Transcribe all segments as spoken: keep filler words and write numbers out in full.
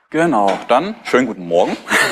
Genau, dann schönen guten Morgen.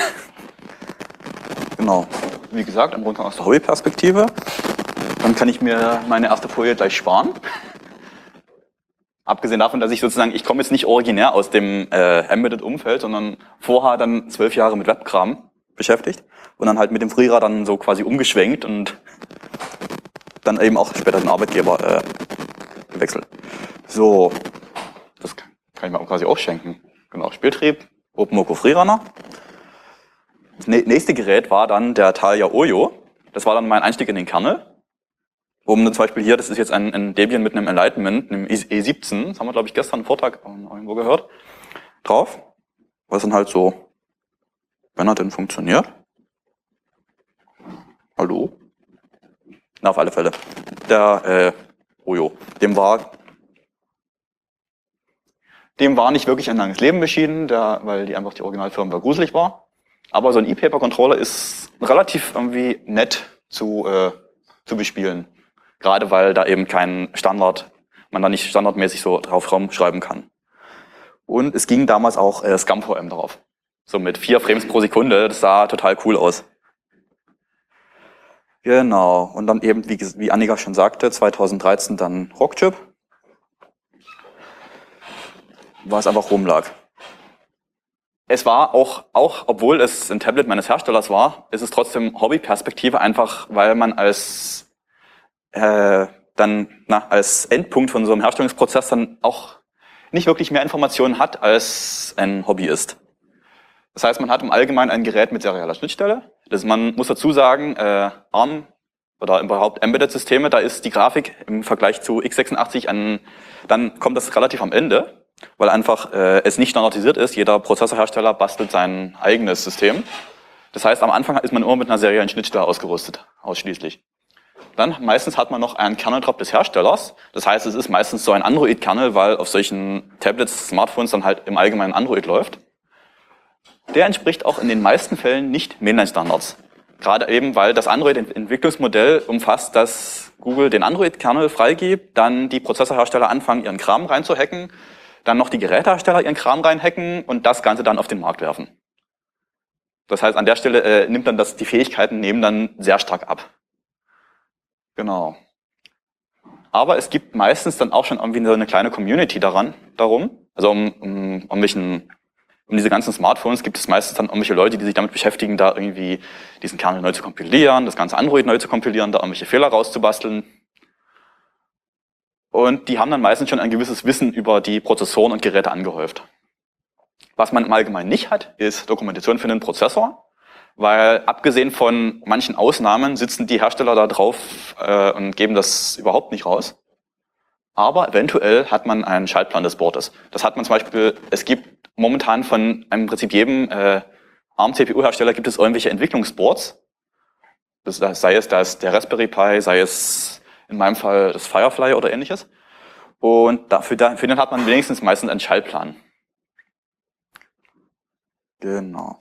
Genau, wie gesagt, im Rundgang aus der Hobbyperspektive. Dann kann ich mir meine erste Folie gleich sparen. Abgesehen davon, dass ich sozusagen, ich komme jetzt nicht originär aus dem äh, Embedded-Umfeld, sondern vorher dann zwölf Jahre mit Webkram beschäftigt und dann halt mit dem Freerad dann so quasi umgeschwenkt und dann eben auch später den Arbeitgeber äh, gewechselt. So, das kann ich mir auch quasi auch schenken. Genau, Spieltrieb, OpenMoko Freerunner. Das nächste Gerät war dann der Thalia Oyo. Das war dann mein Einstieg in den Kernel. Um zum Beispiel hier, das ist jetzt ein, ein Debian mit einem Enlightenment, einem E siebzehn, das haben wir, glaube ich, gestern im Vortrag irgendwo gehört, drauf. Was dann halt so, wenn er denn funktioniert. Hallo? Na, auf alle Fälle. Der äh, Oyo, dem war dem war nicht wirklich ein langes Leben beschieden, der, weil die einfach die Originalfirmware gruselig war. Aber so ein E-Paper-Controller ist relativ irgendwie nett zu, äh, zu bespielen. Gerade weil da eben kein Standard, man da nicht standardmäßig so drauf rumschreiben kann. Und es ging damals auch äh, ScumVM drauf. So mit vier Frames pro Sekunde, das sah total cool aus. Genau, und dann eben, wie, wie Annika schon sagte, zweitausenddreizehn dann Rockchip, weil es einfach rumlag. Es war auch, auch, obwohl es ein Tablet meines Herstellers war, ist es trotzdem Hobbyperspektive, einfach weil man als äh, dann na, als Endpunkt von so einem Herstellungsprozess dann auch nicht wirklich mehr Informationen hat, als ein Hobby ist. Das heißt, man hat im Allgemeinen ein Gerät mit serieller Schnittstelle. Das, man muss dazu sagen, äh, ARM oder überhaupt Embedded-Systeme, da ist die Grafik im Vergleich zu x sechsundachtzig, an, dann kommt das relativ am Ende, weil einfach äh, es nicht standardisiert ist. Jeder Prozessorhersteller bastelt sein eigenes System. Das heißt, am Anfang ist man immer mit einer seriellen Schnittstelle ausgerüstet, ausschließlich. Dann meistens hat man noch einen Kernel-Drop des Herstellers. Das heißt, es ist meistens so ein Android-Kernel, weil auf solchen Tablets, Smartphones dann halt im Allgemeinen Android läuft. Der entspricht auch in den meisten Fällen nicht Mainline-Standards. Gerade eben, weil das Android-Entwicklungsmodell umfasst, dass Google den Android-Kernel freigibt, dann die Prozessorhersteller anfangen, ihren Kram reinzuhacken, dann noch die Gerätehersteller ihren Kram reinhacken und das Ganze dann auf den Markt werfen. Das heißt, an der Stelle äh, nimmt dann das, die Fähigkeiten nehmen dann sehr stark ab. Genau. Aber es gibt meistens dann auch schon irgendwie so eine kleine Community daran, darum. Also um, um, um, welchen, um diese ganzen Smartphones gibt es meistens dann irgendwelche Leute, die sich damit beschäftigen, da irgendwie diesen Kernel neu zu kompilieren, das ganze Android neu zu kompilieren, da irgendwelche Fehler rauszubasteln. Und die haben dann meistens schon ein gewisses Wissen über die Prozessoren und Geräte angehäuft. Was man im Allgemeinen nicht hat, ist Dokumentation für den Prozessor. Weil abgesehen von manchen Ausnahmen sitzen die Hersteller da drauf äh, und geben das überhaupt nicht raus. Aber eventuell hat man einen Schaltplan des Boards. Das hat man zum Beispiel, es gibt momentan von im Prinzip jedem äh, ARM-C P U-Hersteller gibt es irgendwelche Entwicklungsboards. Das, sei es das der Raspberry Pi, sei es in meinem Fall das Firefly oder ähnliches. Und dafür, für den hat man wenigstens meistens einen Schaltplan. Genau.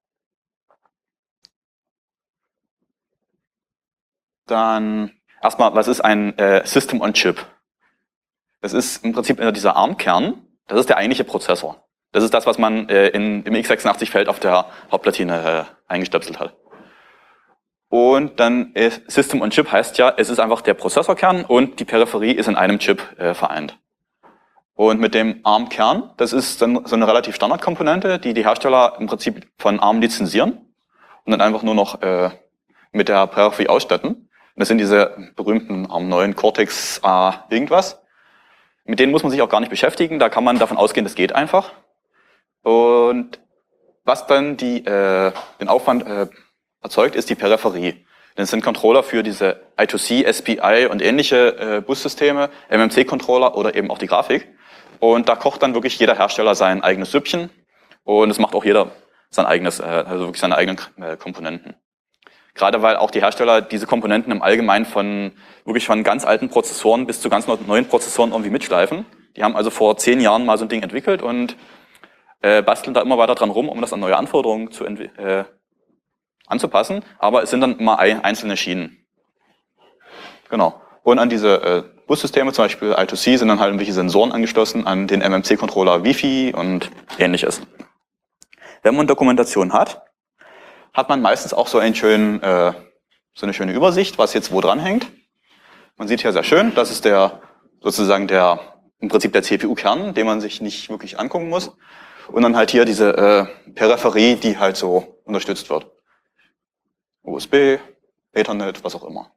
Dann erstmal, was ist ein äh, System on Chip? Das ist im Prinzip dieser ARM-Kern, das ist der eigentliche Prozessor. Das ist das, was man äh, in, im x sechsundachtzig-Feld auf der Hauptplatine äh, eingestöpselt hat. Und dann äh, System on Chip heißt ja, es ist einfach der Prozessorkern und die Peripherie ist in einem Chip äh, vereint. Und mit dem ARM-Kern, das ist dann so eine relativ Standardkomponente, die die Hersteller im Prinzip von ARM lizenzieren und dann einfach nur noch äh, mit der Peripherie ausstatten. Das sind diese berühmten ARM neun Cortex A irgendwas. Mit denen muss man sich auch gar nicht beschäftigen, da kann man davon ausgehen, das geht einfach. Und was dann die, äh, den Aufwand äh, erzeugt, ist die Peripherie. Das sind Controller für diese I zwei C, S P I und ähnliche äh, Bussysteme, M M C-Controller oder eben auch die Grafik. Und da kocht dann wirklich jeder Hersteller sein eigenes Süppchen und es macht auch jeder sein eigenes, äh, also wirklich seine eigenen äh, Komponenten. Gerade weil auch die Hersteller diese Komponenten im Allgemeinen von wirklich von ganz alten Prozessoren bis zu ganz neuen Prozessoren irgendwie mitschleifen. Die haben also vor zehn Jahren mal so ein Ding entwickelt und äh, basteln da immer weiter dran rum, um das an neue Anforderungen zu äh, anzupassen. Aber es sind dann immer einzelne Schienen. Genau. Und an diese äh, Bussysteme, zum Beispiel I zwei C, sind dann halt irgendwelche Sensoren angeschlossen an den M M C-Controller Wi-Fi und ähnliches. wenn man Dokumentation hat, hat man meistens auch so, einen schönen, äh, so eine schöne Übersicht, was jetzt wo dran hängt. Man sieht hier sehr schön, das ist der sozusagen der im Prinzip der C P U-Kern, den man sich nicht wirklich angucken muss. Und dann halt hier diese äh, Peripherie, die halt so unterstützt wird. U S B, Ethernet, was auch immer.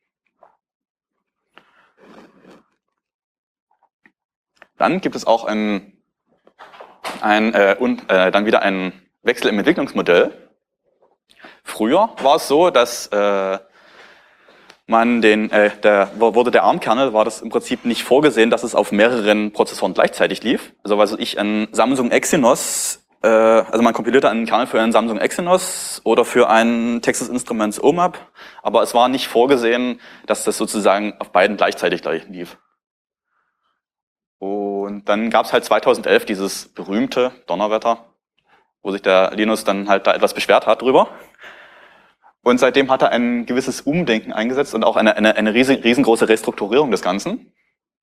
Dann gibt es auch ein, ein äh, und äh, dann wieder einen Wechsel im Entwicklungsmodell. Früher war es so, dass äh, man den, äh, der wurde der ARM-Kernel, war das im Prinzip nicht vorgesehen, dass es auf mehreren Prozessoren gleichzeitig lief. Also was weiß ich, ein Samsung Exynos, äh, also man kompilierte einen Kernel für einen Samsung Exynos oder für einen Texas Instruments O M A P, aber es war nicht vorgesehen, dass das sozusagen auf beiden gleichzeitig gleich lief. Und dann gab es halt zweitausendelf dieses berühmte Donnerwetter, wo sich der Linus dann halt da etwas beschwert hat drüber. Und seitdem hat er ein gewisses Umdenken eingesetzt und auch eine, eine, eine riesengroße Restrukturierung des Ganzen.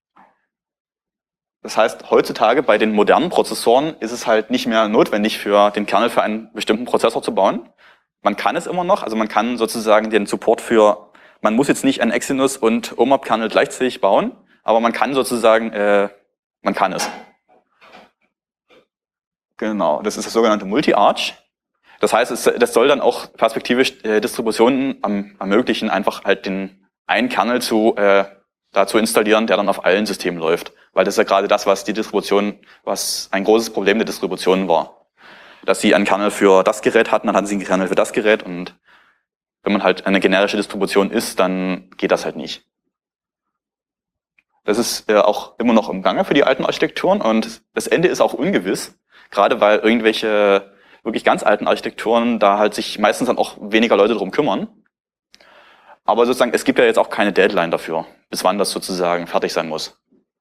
Das heißt, heutzutage bei den modernen Prozessoren ist es halt nicht mehr notwendig, für den Kernel für einen bestimmten Prozessor zu bauen. Man kann es immer noch, also man kann sozusagen den Support für, man muss jetzt nicht einen Exynos und O M A P-Kernel gleichzeitig bauen, aber man kann sozusagen, äh, man kann es. Genau, das ist das sogenannte Multi-Arch. Das heißt, es, das soll dann auch perspektivisch äh, Distributionen am, ermöglichen, einfach halt den einen Kernel zu, äh, da zu installieren, der dann auf allen Systemen läuft. Weil das ist ja gerade das, was die Distribution, was ein großes Problem der Distribution war. Dass sie einen Kernel für das Gerät hatten, dann hatten sie einen Kernel für das Gerät und wenn man halt eine generische Distribution ist, dann geht das halt nicht. Das ist äh, auch immer noch im Gange für die alten Architekturen und das Ende ist auch ungewiss, gerade weil irgendwelche wirklich ganz alten Architekturen, da halt sich meistens dann auch weniger Leute drum kümmern. Aber sozusagen, es gibt ja jetzt auch keine Deadline dafür, bis wann das sozusagen fertig sein muss.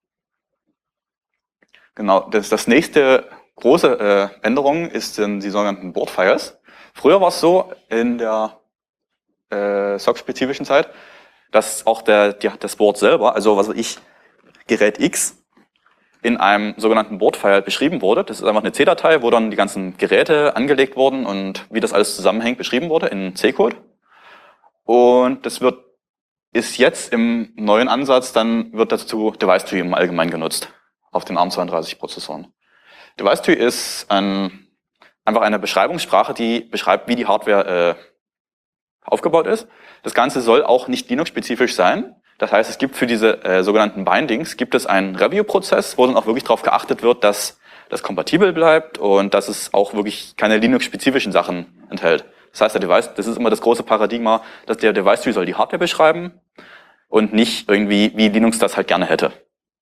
Genau, das, das nächste große äh, Änderung ist in die sogenannten Board-Files. Früher war es so, in der äh, S O C-spezifischen Zeit, dass auch der, die, das Board selber, also was weiß ich, Gerät X, in einem sogenannten Board-File beschrieben wurde. Das ist einfach eine C-Datei, wo dann die ganzen Geräte angelegt wurden und wie das alles zusammenhängt beschrieben wurde in C-Code. Und das wird, ist jetzt im neuen Ansatz, dann wird dazu Device-Tree im Allgemeinen genutzt, auf den ARM zweiunddreißig Prozessoren. Device-Tree ist ein, einfach eine Beschreibungssprache, die beschreibt, wie die Hardware äh, aufgebaut ist. Das Ganze soll auch nicht Linux-spezifisch sein. Das heißt, es gibt für diese äh, sogenannten Bindings, gibt es einen Review-Prozess, wo dann auch wirklich darauf geachtet wird, dass das kompatibel bleibt und dass es auch wirklich keine Linux-spezifischen Sachen enthält. Das heißt, der Device, das ist immer das große Paradigma, dass der Device-Tree soll die Hardware beschreiben und nicht irgendwie, wie Linux das halt gerne hätte.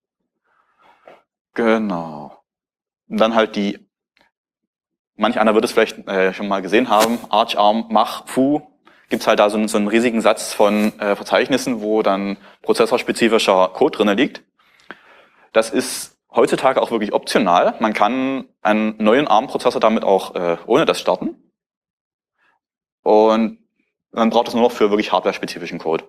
Genau. Und dann halt die, manch einer wird es vielleicht äh, schon mal gesehen haben, Arch, Arm, Mach, Foo, gibt es halt da so einen, so einen riesigen Satz von äh, Verzeichnissen, wo dann prozessorspezifischer Code drin liegt. Das ist heutzutage auch wirklich optional. Man kann einen neuen ARM-Prozessor damit auch äh, ohne das starten. Und dann braucht es nur noch für wirklich hardware-spezifischen Code.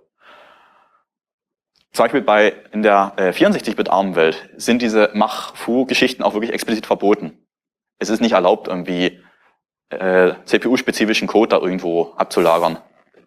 Zum Beispiel bei in der äh, vierundsechzig-Bit-ARM-Welt sind diese Mach-Fu-Geschichten auch wirklich explizit verboten. Es ist nicht erlaubt, irgendwie äh, C P U-spezifischen Code da irgendwo abzulagern.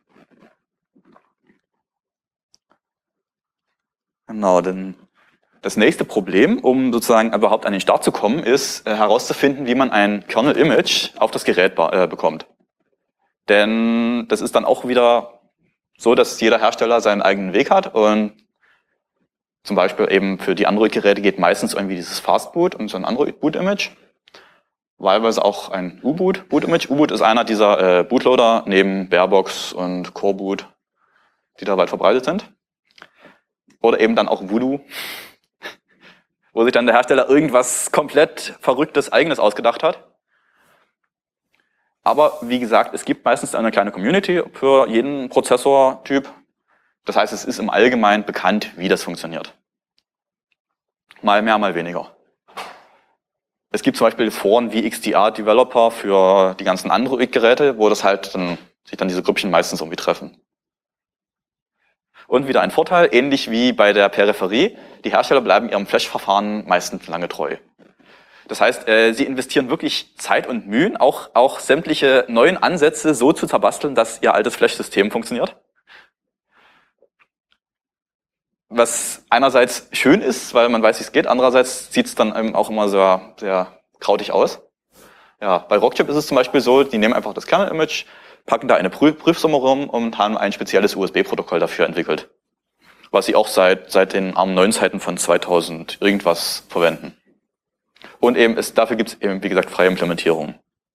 Genau, denn das nächste Problem, um sozusagen überhaupt an den Start zu kommen, ist äh, herauszufinden, wie man ein Kernel-Image auf das Gerät äh, bekommt. Denn das ist dann auch wieder so, dass jeder Hersteller seinen eigenen Weg hat und zum Beispiel eben für die Android-Geräte geht meistens irgendwie dieses Fastboot und so ein Android-Boot-Image. Wahlweise auch ein U-Boot, Boot-Image. U-Boot ist einer dieser äh, Bootloader neben Barebox und Coreboot, die da weit verbreitet sind. Oder eben dann auch Voodoo, wo sich dann der Hersteller irgendwas komplett Verrücktes, Eigenes ausgedacht hat. Aber wie gesagt, es gibt meistens eine kleine Community für jeden Prozessortyp. Das heißt, es ist im Allgemeinen bekannt, wie das funktioniert. Mal mehr, mal weniger. Es gibt zum Beispiel Foren wie X D R-Developer für die ganzen Android-Geräte, wo das halt dann, sich dann diese Grüppchen meistens irgendwie treffen. Und wieder ein Vorteil, ähnlich wie bei der Peripherie, die Hersteller bleiben ihrem Flash-Verfahren meistens lange treu. Das heißt, äh, sie investieren wirklich Zeit und Mühen, auch, auch sämtliche neuen Ansätze so zu zerbasteln, dass ihr altes Flash-System funktioniert. Was einerseits schön ist, weil man weiß, wie es geht, andererseits sieht es dann eben auch immer sehr, sehr krautig aus. Ja, bei Rockchip ist es zum Beispiel so, die nehmen einfach das Kernel-Image, packen da eine Prüf Prüfsumme rum und haben ein spezielles U S B-Protokoll dafür entwickelt. Was sie auch seit, seit den ARM neun Zeiten von zweitausend irgendwas verwenden. Und eben ist, dafür gibt es eben, wie gesagt, freie Implementierung.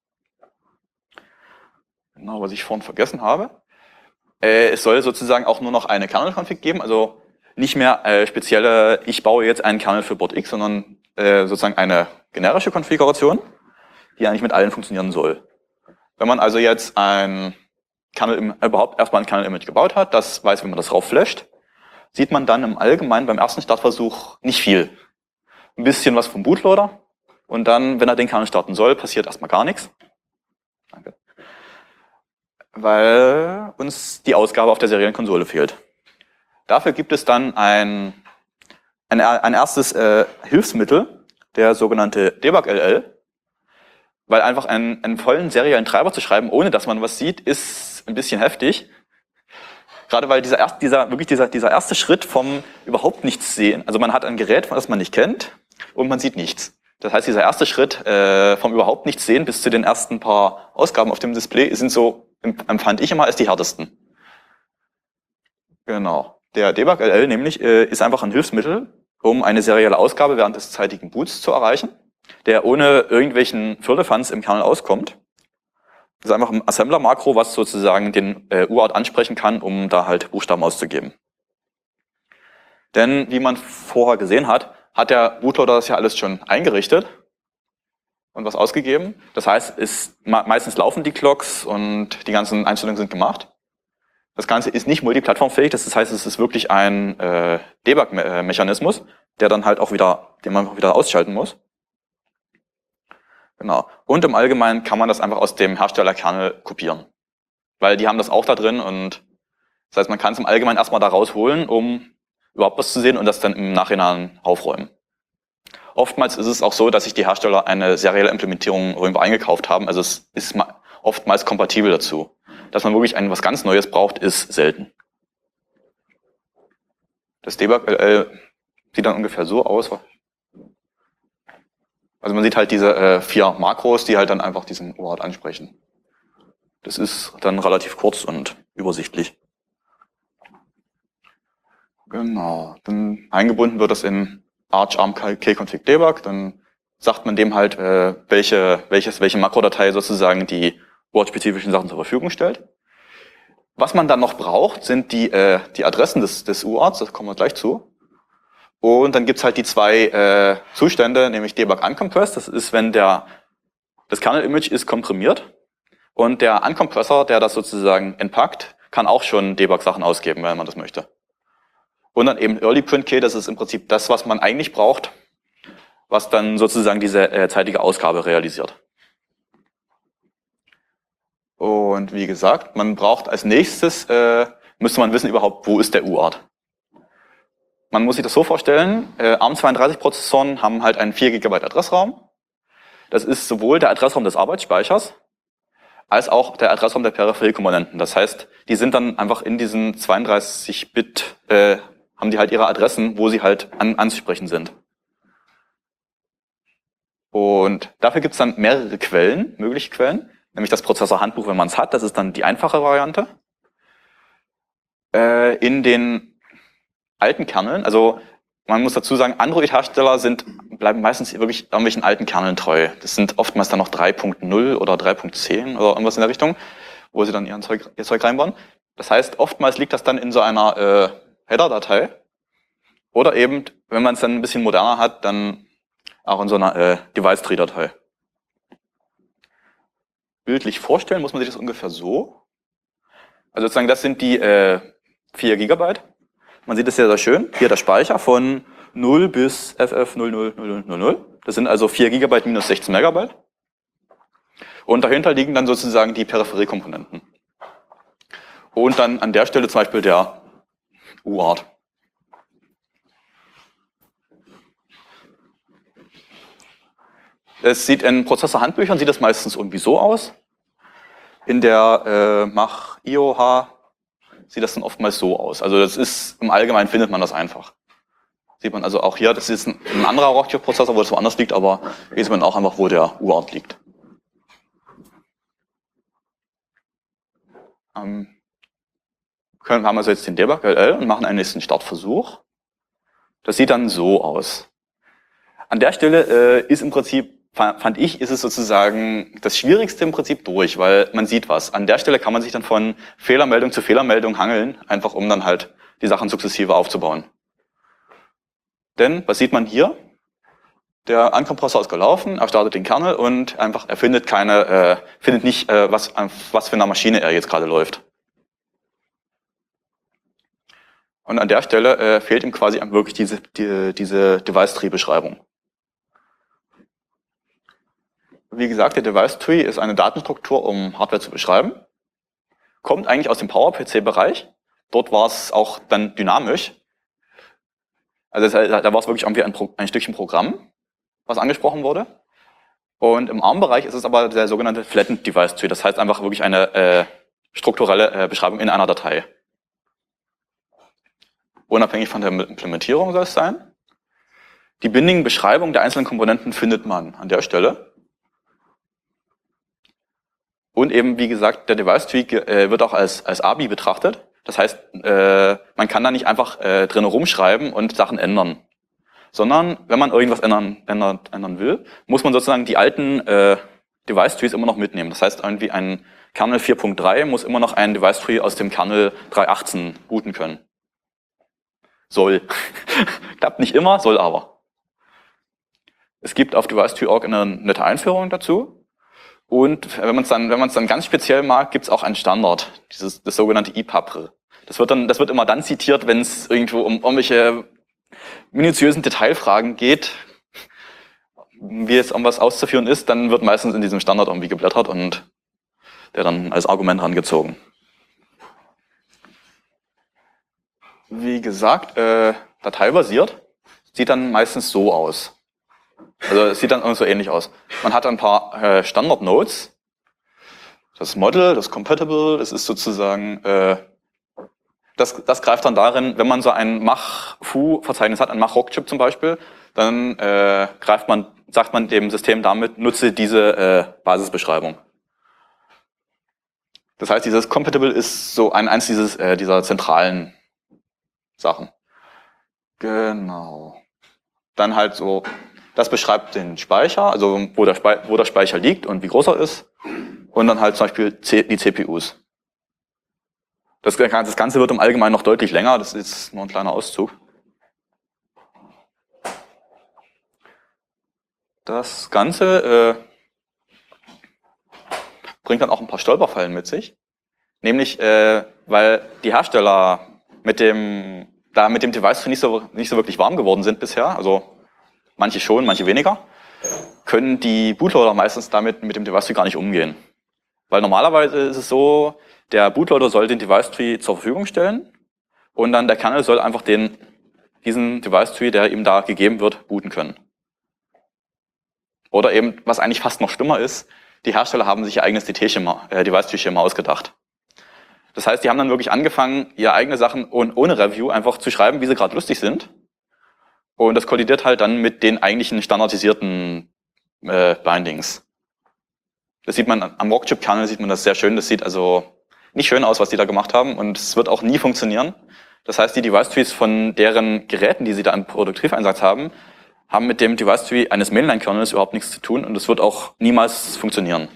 Genau, was ich vorhin vergessen habe. Äh, es soll sozusagen auch nur noch eine Kernel-Config geben, also nicht mehr äh, spezielle, ich baue jetzt einen Kernel für Board X, sondern äh, sozusagen eine generische Konfiguration, die eigentlich mit allen funktionieren soll. Wenn man also jetzt ein Kernel, überhaupt erstmal ein Kernel-Image gebaut hat, das weiß, wie man das raufflasht, sieht man dann im Allgemeinen beim ersten Startversuch nicht viel. Ein bisschen was vom Bootloader und dann, wenn er den Kernel starten soll, passiert erstmal gar nichts. Danke. Weil uns die Ausgabe auf der seriellen Konsole fehlt. Dafür gibt es dann ein, ein, ein erstes äh, Hilfsmittel, der sogenannte Debug-L-L, weil einfach einen, einen vollen seriellen Treiber zu schreiben, ohne dass man was sieht, ist ein bisschen heftig. Gerade weil dieser, erst, dieser, wirklich dieser, dieser erste Schritt vom überhaupt nichts sehen, also man hat ein Gerät, das man nicht kennt und man sieht nichts. Das heißt, dieser erste Schritt äh, vom überhaupt nichts sehen bis zu den ersten paar Ausgaben auf dem Display sind so, empfand ich immer als die härtesten. Genau. Der Debug-L L nämlich äh, ist einfach ein Hilfsmittel, um eine serielle Ausgabe während des zeitigen Boots zu erreichen, der ohne irgendwelchen Firlefanz im Kernel auskommt. Das ist einfach ein Assembler-Makro, was sozusagen den äh, U A R T ansprechen kann, um da halt Buchstaben auszugeben. Denn wie man vorher gesehen hat, hat der Bootloader das ja alles schon eingerichtet und was ausgegeben. Das heißt, ist, meistens laufen die Clocks und die ganzen Einstellungen sind gemacht. Das Ganze ist nicht multiplattformfähig, das heißt, es ist wirklich ein äh, Debug-Mechanismus, der dann halt auch wieder, den man wieder ausschalten muss. Genau. Und im Allgemeinen kann man das einfach aus dem Herstellerkernel kopieren. Weil die haben das auch da drin und das heißt, man kann es im Allgemeinen erstmal da rausholen, um überhaupt was zu sehen und das dann im Nachhinein aufräumen. Oftmals ist es auch so, dass sich die Hersteller eine serielle Implementierung irgendwo eingekauft haben, also es ist oftmals kompatibel dazu. Dass man wirklich ein was ganz Neues braucht, ist selten. Das Debug-L L sieht dann ungefähr so aus. Also man sieht halt diese äh, vier Makros, die halt dann einfach diesen U A R T ansprechen. Das ist dann relativ kurz und übersichtlich. Genau. Dann eingebunden wird das in Arch Arm Kconfig Debug. Dann sagt man dem halt, äh, welche, welches, welche Makrodatei sozusagen die U A R T-spezifischen Sachen zur Verfügung stellt. Was man dann noch braucht, sind die, äh, die Adressen des, des U A R Ts, das kommen wir gleich zu. Und dann gibt's halt die zwei äh, Zustände, nämlich Debug Uncompressed, das ist, wenn der das Kernel-Image ist komprimiert und der Uncompressor, der das sozusagen entpackt, kann auch schon Debug-Sachen ausgeben, wenn man das möchte. Und dann eben Early Print Key, das ist im Prinzip das, was man eigentlich braucht, was dann sozusagen diese äh, zeitige Ausgabe realisiert. Und wie gesagt, man braucht als nächstes, äh, müsste man wissen überhaupt, wo ist der U A R T. Man muss sich das so vorstellen, äh, ARM zweiunddreißig Prozessoren haben halt einen vier Gigabyte Adressraum. Das ist sowohl der Adressraum des Arbeitsspeichers, als auch der Adressraum der Peripheriekomponenten. Das heißt, die sind dann einfach in diesen zweiunddreißig Bit, äh, haben die halt ihre Adressen, wo sie halt an, anzusprechen sind. Und dafür gibt's dann mehrere Quellen, mögliche Quellen. Nämlich das Prozessorhandbuch, wenn man es hat, das ist dann die einfache Variante. Äh, in den alten Kerneln, also man muss dazu sagen, Android-Hersteller sind, bleiben meistens wirklich irgendwelchen alten Kerneln treu. Das sind oftmals dann noch drei Punkt null oder drei Punkt zehn oder irgendwas in der Richtung, wo sie dann ihren Zeug, ihr Zeug reinbauen. Das heißt, oftmals liegt das dann in so einer äh, Header-Datei oder eben, wenn man es dann ein bisschen moderner hat, dann auch in so einer äh, Device-Tree-Datei. Bildlich vorstellen muss man sich das ungefähr so. Also sozusagen, das sind die äh, vier Gigabyte. Man sieht es sehr, sehr schön. Hier der Speicher von null bis F F null null null null null. Das sind also vier Gigabyte minus sechzehn Megabyte. Und dahinter liegen dann sozusagen die Peripheriekomponenten. Und dann an der Stelle zum Beispiel der U A R T. Es sieht in Prozessorhandbüchern sieht das meistens irgendwie so aus. In der äh, Mach I O H sieht das dann oftmals so aus. Also das ist, im Allgemeinen findet man das einfach. Sieht man also auch hier, das ist ein, ein anderer Rockchip-Prozessor, wo das woanders liegt, aber hier sieht man auch einfach, wo der Urort liegt. Ähm, können, haben also jetzt den Debug L L und machen einen nächsten Startversuch. Das sieht dann so aus. An der Stelle äh, ist im Prinzip, fand ich, ist es sozusagen das Schwierigste im Prinzip durch, weil man sieht was. An der Stelle kann man sich dann von Fehlermeldung zu Fehlermeldung hangeln, einfach um dann halt die Sachen sukzessive aufzubauen. Denn, was sieht man hier? Der Ankompressor ist gelaufen, er startet den Kernel und einfach, er findet keine, äh, findet nicht, äh, was, was für eine Maschine er jetzt gerade läuft. Und an der Stelle äh, fehlt ihm quasi wirklich diese, die, diese Device-Tree-Beschreibung. Wie gesagt, der Device-Tree ist eine Datenstruktur, um Hardware zu beschreiben. Kommt eigentlich aus dem Power-P C-Bereich. Dort war es auch dann dynamisch. Also da war es wirklich irgendwie ein, Pro, ein Stückchen Programm, was angesprochen wurde. Und im ARM-Bereich ist es aber der sogenannte Flattened Device Tree. Das heißt einfach wirklich eine äh, strukturelle äh, Beschreibung in einer Datei. Unabhängig von der Implementierung soll es sein. Die bindigen Beschreibungen der einzelnen Komponenten findet man an der Stelle. Und eben, wie gesagt, der Device Tree äh, wird auch als, als A B I betrachtet. Das heißt, äh, man kann da nicht einfach äh, drin rumschreiben und Sachen ändern. Sondern, wenn man irgendwas ändern, ändern, ändern will, muss man sozusagen die alten äh, Device Trees immer noch mitnehmen. Das heißt, irgendwie ein Kernel vier Punkt drei muss immer noch einen Device Tree aus dem Kernel drei Punkt achtzehn booten können. Soll. Klappt nicht immer, soll aber. Es gibt auf Device Tree Punkt org eine nette Einführung dazu. Und wenn man es dann, wenn man es dann ganz speziell mag, gibt es auch einen Standard, dieses das sogenannte I P A P R. Das wird dann, das wird immer dann zitiert, wenn es irgendwo um irgendwelche minutiösen Detailfragen geht, wie jetzt irgendwas auszuführen ist, dann wird meistens in diesem Standard irgendwie geblättert und der dann als Argument herangezogen. Wie gesagt, äh, dateibasiert sieht dann meistens so aus. Also es sieht dann so ähnlich aus. Man hat ein paar äh, Standard-Nodes. Das Model, das Compatible, das ist sozusagen, äh, das, das greift dann darin, wenn man so ein Mach-Fu-Verzeichnis hat, ein Mach-Rockchip zum Beispiel, dann äh, greift man, sagt man dem System damit, nutze diese äh, Basisbeschreibung. Das heißt, dieses Compatible ist so ein, eins dieses, äh, dieser zentralen Sachen. Genau. Dann halt so, das beschreibt den Speicher, also wo der, Spe wo der Speicher liegt und wie groß er ist. Und dann halt zum Beispiel C die C P Us. Das, das Ganze wird im Allgemeinen noch deutlich länger, das ist nur ein kleiner Auszug. Das Ganze äh, bringt dann auch ein paar Stolperfallen mit sich. Nämlich, äh, weil die Hersteller mit dem, da mit dem Device nicht so, nicht so wirklich warm geworden sind bisher, also manche schon, manche weniger, können die Bootloader meistens damit mit dem Device Tree gar nicht umgehen. Weil normalerweise ist es so, der Bootloader soll den Device Tree zur Verfügung stellen und dann der Kernel soll einfach den, diesen Device Tree, der ihm da gegeben wird, booten können. Oder eben, was eigentlich fast noch schlimmer ist, die Hersteller haben sich ihr eigenes D T-Schema, äh, Device Tree-Schema ausgedacht. Das heißt, die haben dann wirklich angefangen, ihre eigene Sachen ohne Review einfach zu schreiben, wie sie gerade lustig sind. Und das kollidiert halt dann mit den eigentlichen standardisierten äh, Bindings. Das sieht man am Rockchip-Kernel, sieht man das sehr schön. Das sieht also nicht schön aus, was die da gemacht haben. Und es wird auch nie funktionieren. Das heißt, die Device-Trees von deren Geräten, die sie da im Produktiveinsatz haben, haben mit dem Device-Tree eines Mainline-Kernels überhaupt nichts zu tun. Und es wird auch niemals funktionieren.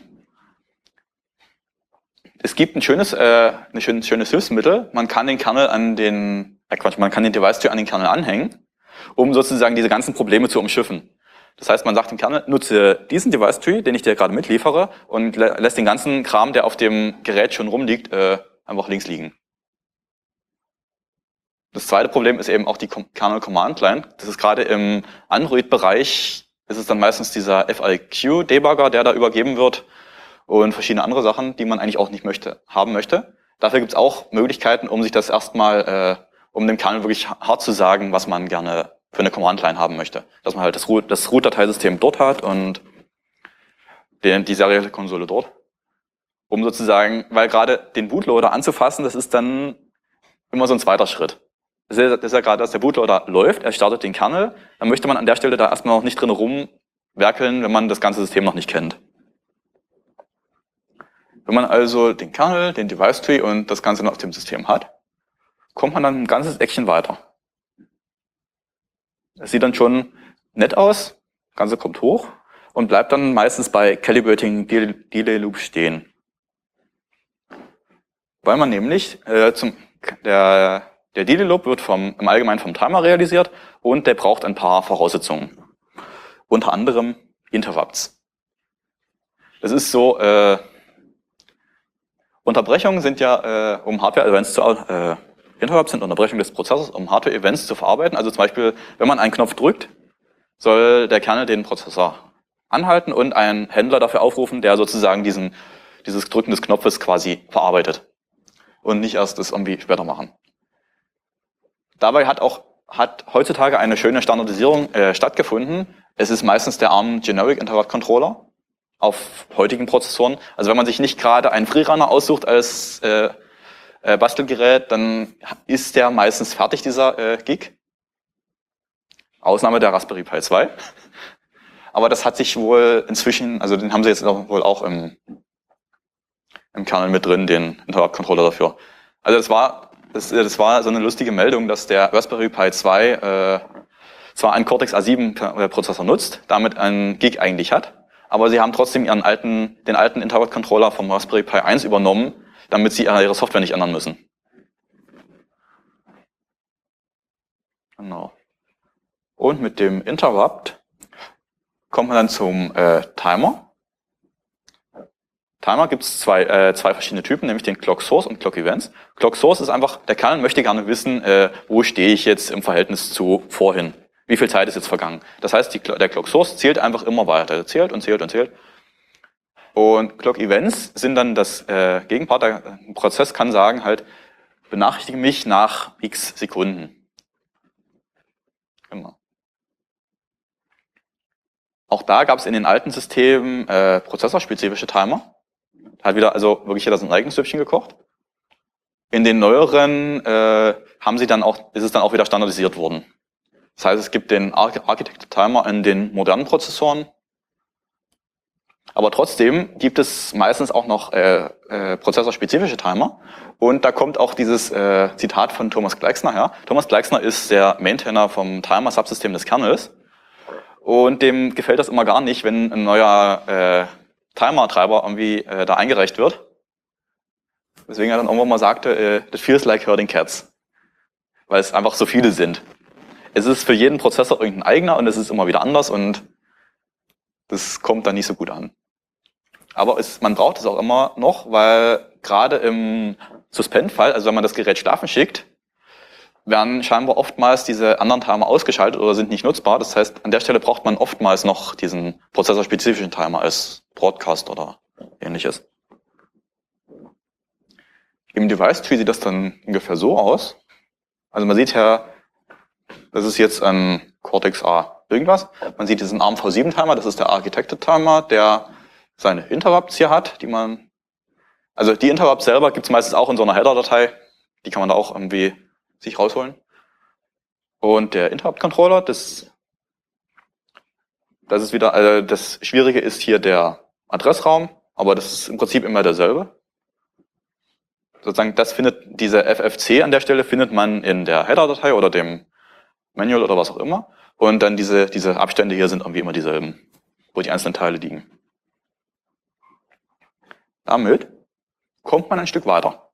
Es gibt ein schönes, äh, ein schönes, schönes Hilfsmittel. Man kann den Kernel an den, äh Quatsch, man kann den Device-Tree an den Kernel anhängen, um sozusagen diese ganzen Probleme zu umschiffen. Das heißt, man sagt dem Kernel, nutze diesen Device-Tree, den ich dir gerade mitliefere, und lä lässt den ganzen Kram, der auf dem Gerät schon rumliegt, äh, einfach links liegen. Das zweite Problem ist eben auch die Kernel-Command-Line. Das ist gerade im Android-Bereich, ist es dann meistens dieser F I Q-Debugger, der da übergeben wird, und verschiedene andere Sachen, die man eigentlich auch nicht möchte, haben möchte. Dafür gibt es auch Möglichkeiten, um sich das erstmal, äh, um dem Kernel wirklich hart zu sagen, was man gerne für eine Command-Line haben möchte. Dass man halt das Root-Dateisystem dort hat und den, die serielle Konsole dort, um sozusagen, weil gerade den Bootloader anzufassen, das ist dann immer so ein zweiter Schritt. Das ist ja, das ist ja gerade, dass der Bootloader läuft, er startet den Kernel, dann möchte man an der Stelle da erstmal noch nicht drin rumwerkeln, wenn man das ganze System noch nicht kennt. Wenn man also den Kernel, den Device Tree und das Ganze noch auf dem System hat, kommt man dann ein ganzes Eckchen weiter. Das sieht dann schon nett aus, das Ganze kommt hoch und bleibt dann meistens bei Calibrating Delay Loop stehen. Weil man nämlich, äh, zum, der, der Delay Loop wird vom, im Allgemeinen vom Timer realisiert und der braucht ein paar Voraussetzungen. Unter anderem Interrupts. Das ist so, äh, Unterbrechungen sind ja, äh, um Hardware-Events zu, äh, Interrupts sind Unterbrechungen des Prozessors, um Hardware-Events zu verarbeiten. Also zum Beispiel, wenn man einen Knopf drückt, soll der Kernel den Prozessor anhalten und einen Händler dafür aufrufen, der sozusagen diesen, dieses Drücken des Knopfes quasi verarbeitet. Und nicht erst das irgendwie später machen. Dabei hat auch, hat heutzutage eine schöne Standardisierung äh, stattgefunden. Es ist meistens der ARM Generic Interrupt Controller auf heutigen Prozessoren. Also wenn man sich nicht gerade einen Freerunner aussucht als äh, äh, Bastelgerät, dann ist der meistens fertig, dieser äh, Gig. Ausnahme der Raspberry Pi zwei. Aber das hat sich wohl inzwischen, also den haben sie jetzt wohl auch im, im Kernel mit drin, den Interrupt Controller dafür. Also das war, das, das war so eine lustige Meldung, dass der Raspberry Pi zwei äh, zwar einen Cortex A sieben Prozessor nutzt, damit einen Gig eigentlich hat, aber sie haben trotzdem ihren alten, den alten Interrupt Controller vom Raspberry Pi eins übernommen, damit sie ihre Software nicht ändern müssen. Genau. Und mit dem Interrupt kommt man dann zum äh, Timer. Timer gibt es zwei, äh, zwei verschiedene Typen, nämlich den Clock Source und Clock Events. Clock Source ist einfach, der Kernel möchte gerne wissen, äh, wo stehe ich jetzt im Verhältnis zu vorhin. Wie viel Zeit ist jetzt vergangen? Das heißt, die, der Clock Source zählt einfach immer weiter. Der zählt und zählt und zählt. Und Clock Events sind dann das äh, Gegenpart. Der Prozess kann sagen halt, benachrichtige mich nach x Sekunden. Genau. Auch da gab es in den alten Systemen äh, prozessorspezifische Timer. Hat wieder also wirklich jeder sein eigenes Süppchen gekocht. In den neueren äh, haben sie dann auch, ist es dann auch wieder standardisiert worden. Das heißt, es gibt den Architected Timer in den modernen Prozessoren. Aber trotzdem gibt es meistens auch noch äh, äh, prozessorspezifische Timer. Und da kommt auch dieses äh, Zitat von Thomas Gleixner her. Thomas Gleixner ist der Maintainer vom Timer-Subsystem des Kernels. Und dem gefällt das immer gar nicht, wenn ein neuer äh, Timer-Treiber irgendwie äh, da eingereicht wird. Deswegen er dann irgendwann mal sagte, äh, that feels like herding cats. Weil es einfach so viele sind. Es ist für jeden Prozessor irgendein eigener und es ist immer wieder anders und das kommt dann nicht so gut an. Aber es, man braucht es auch immer noch, weil gerade im Suspend-Fall, also wenn man das Gerät schlafen schickt, werden scheinbar oftmals diese anderen Timer ausgeschaltet oder sind nicht nutzbar. Das heißt, an der Stelle braucht man oftmals noch diesen prozessorspezifischen Timer als Broadcast oder ähnliches. Im Device Tree sieht das dann ungefähr so aus. Also man sieht ja, das ist jetzt ein Cortex A irgendwas. Man sieht diesen ARM V sieben Timer, das ist der Architected Timer, der seine Interrupts hier hat, die man, also die Interrupts selber gibt es meistens auch in so einer Header-Datei, die kann man da auch irgendwie sich rausholen. Und der Interrupt-Controller, das, das ist wieder, also das Schwierige ist hier der Adressraum, aber das ist im Prinzip immer derselbe. Sozusagen, das findet, diese F F C an der Stelle findet man in der Header-Datei oder dem Manual oder was auch immer. Und dann diese, diese Abstände hier sind irgendwie immer dieselben, wo die einzelnen Teile liegen. Damit kommt man ein Stück weiter.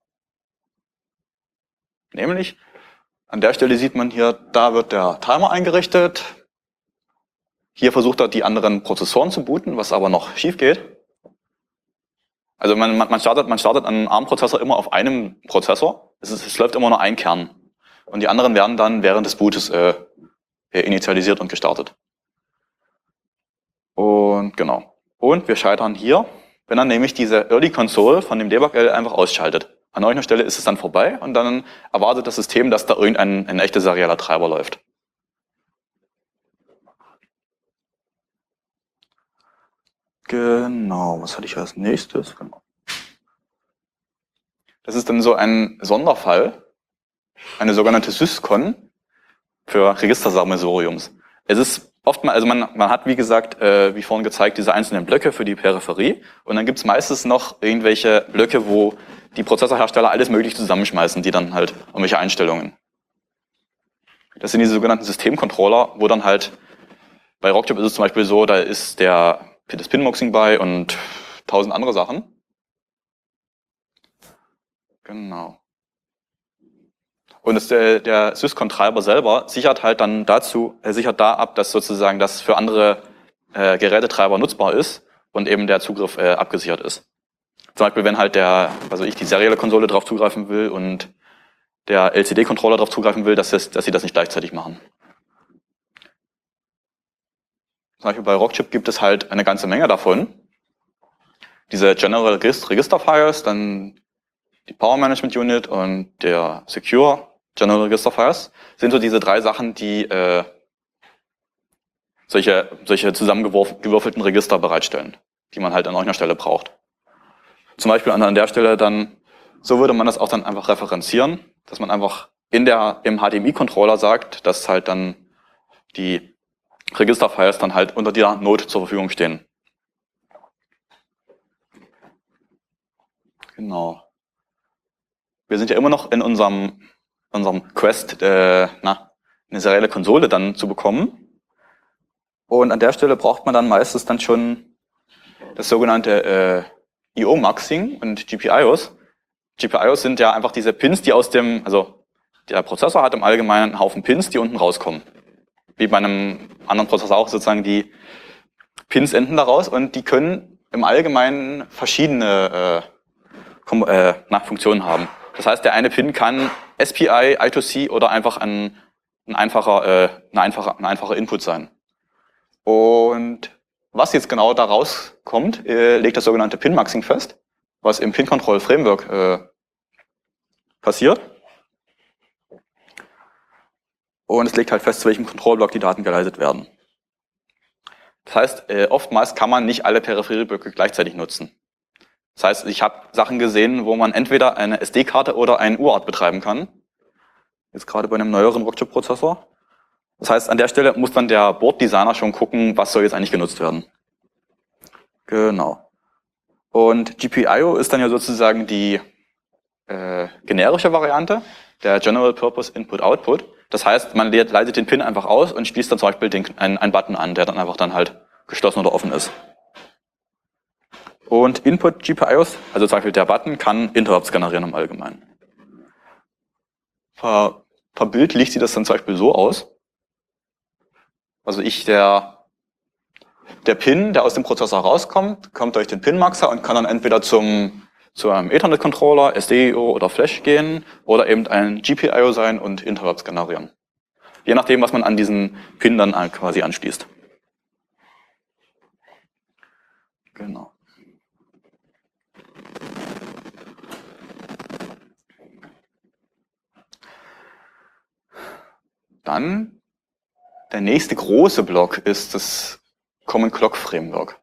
Nämlich, an der Stelle sieht man hier, da wird der Timer eingerichtet. Hier versucht er, die anderen Prozessoren zu booten, was aber noch schief geht. Also man, man, startet, man startet einen ARM-Prozessor immer auf einem Prozessor. Es, ist, es läuft immer nur ein Kern. Und die anderen werden dann während des Bootes äh, initialisiert und gestartet. Und genau. Und wir scheitern hier, wenn er nämlich diese Early Console von dem Debug-L einfach ausschaltet. An irgendeiner Stelle ist es dann vorbei und dann erwartet das System, dass da irgendein ein echter serieller Treiber läuft. Genau, was hatte ich als nächstes? Genau. Das ist dann so ein Sonderfall, eine sogenannte Syscon für Registersammelsuriums. Es ist oftmals, also man, man hat wie gesagt, äh, wie vorhin gezeigt, diese einzelnen Blöcke für die Peripherie und dann gibt es meistens noch irgendwelche Blöcke, wo die Prozessorhersteller alles mögliche zusammenschmeißen, die dann halt irgendwelche Einstellungen. Das sind diese sogenannten Systemcontroller, wo dann halt, bei Rockchip ist es zum Beispiel so, da ist der, das Pinmoxing bei und tausend andere Sachen. Genau. Und das, der, der Syscon-Treiber selber sichert halt dann dazu, er sichert da ab, dass sozusagen das für andere äh, Gerätetreiber nutzbar ist und eben der Zugriff äh, abgesichert ist. Zum Beispiel, wenn halt der, also ich die serielle Konsole drauf zugreifen will und der L C D-Controller drauf zugreifen will, dass, das, dass sie das nicht gleichzeitig machen. Zum Beispiel bei Rockchip gibt es halt eine ganze Menge davon. Diese General Register Files, dann die Power Management Unit und der Secure General Register Files sind so diese drei Sachen, die äh, solche, solche zusammengewürfelten Register bereitstellen, die man halt an irgendeiner Stelle braucht. Zum Beispiel an der Stelle dann, so würde man das auch dann einfach referenzieren, dass man einfach in der, im H D M I-Controller sagt, dass halt dann die Registerfiles dann halt unter dieser Node zur Verfügung stehen. Genau. Wir sind ja immer noch in unserem, unserem Quest, äh, na, eine serielle Konsole dann zu bekommen. Und an der Stelle braucht man dann meistens dann schon das sogenannte äh, I O-Muxing und G P I Os. G P I Os sind ja einfach diese Pins, die aus dem, also der Prozessor hat im Allgemeinen einen Haufen Pins, die unten rauskommen. Wie bei einem anderen Prozessor auch sozusagen, die Pins enden daraus und die können im Allgemeinen verschiedene äh, äh, nach Funktionen haben. Das heißt, der eine Pin kann S P I, I zwei C oder einfach ein, ein, einfacher, äh, ein, einfacher, ein einfacher Input sein. Und was jetzt genau da rauskommt, äh, legt das sogenannte Pin-Muxing fest, was im Pin-Control-Framework äh, passiert. Und es legt halt fest, zu welchem Kontrollblock die Daten geleitet werden. Das heißt, äh, oftmals kann man nicht alle Peripherieblöcke gleichzeitig nutzen. Das heißt, ich habe Sachen gesehen, wo man entweder eine S D-Karte oder einen U A R T betreiben kann. Jetzt gerade bei einem neueren Rockchip-Prozessor. Das heißt, an der Stelle muss dann der Board-Designer schon gucken, was soll jetzt eigentlich genutzt werden. Genau. Und G P I O ist dann ja sozusagen die äh, generische Variante, der General Purpose Input Output. Das heißt, man leitet den Pin einfach aus und schließt dann zum Beispiel den, einen, einen Button an, der dann einfach dann halt geschlossen oder offen ist. Und Input G P I Os, also zum Beispiel der Button, kann Interrupts generieren im Allgemeinen. Per, per Bild sieht das dann zum Beispiel so aus. Also ich, der, der Pin, der aus dem Prozessor rauskommt, kommt durch den Pin-Maxer und kann dann entweder zum, zu einem Ethernet-Controller, S D I O oder Flash gehen oder eben ein G P I O sein und Interrupts generieren. Je nachdem, was man an diesen Pin dann quasi anschließt. Genau. Dann der nächste große Block ist das Common Clock Framework.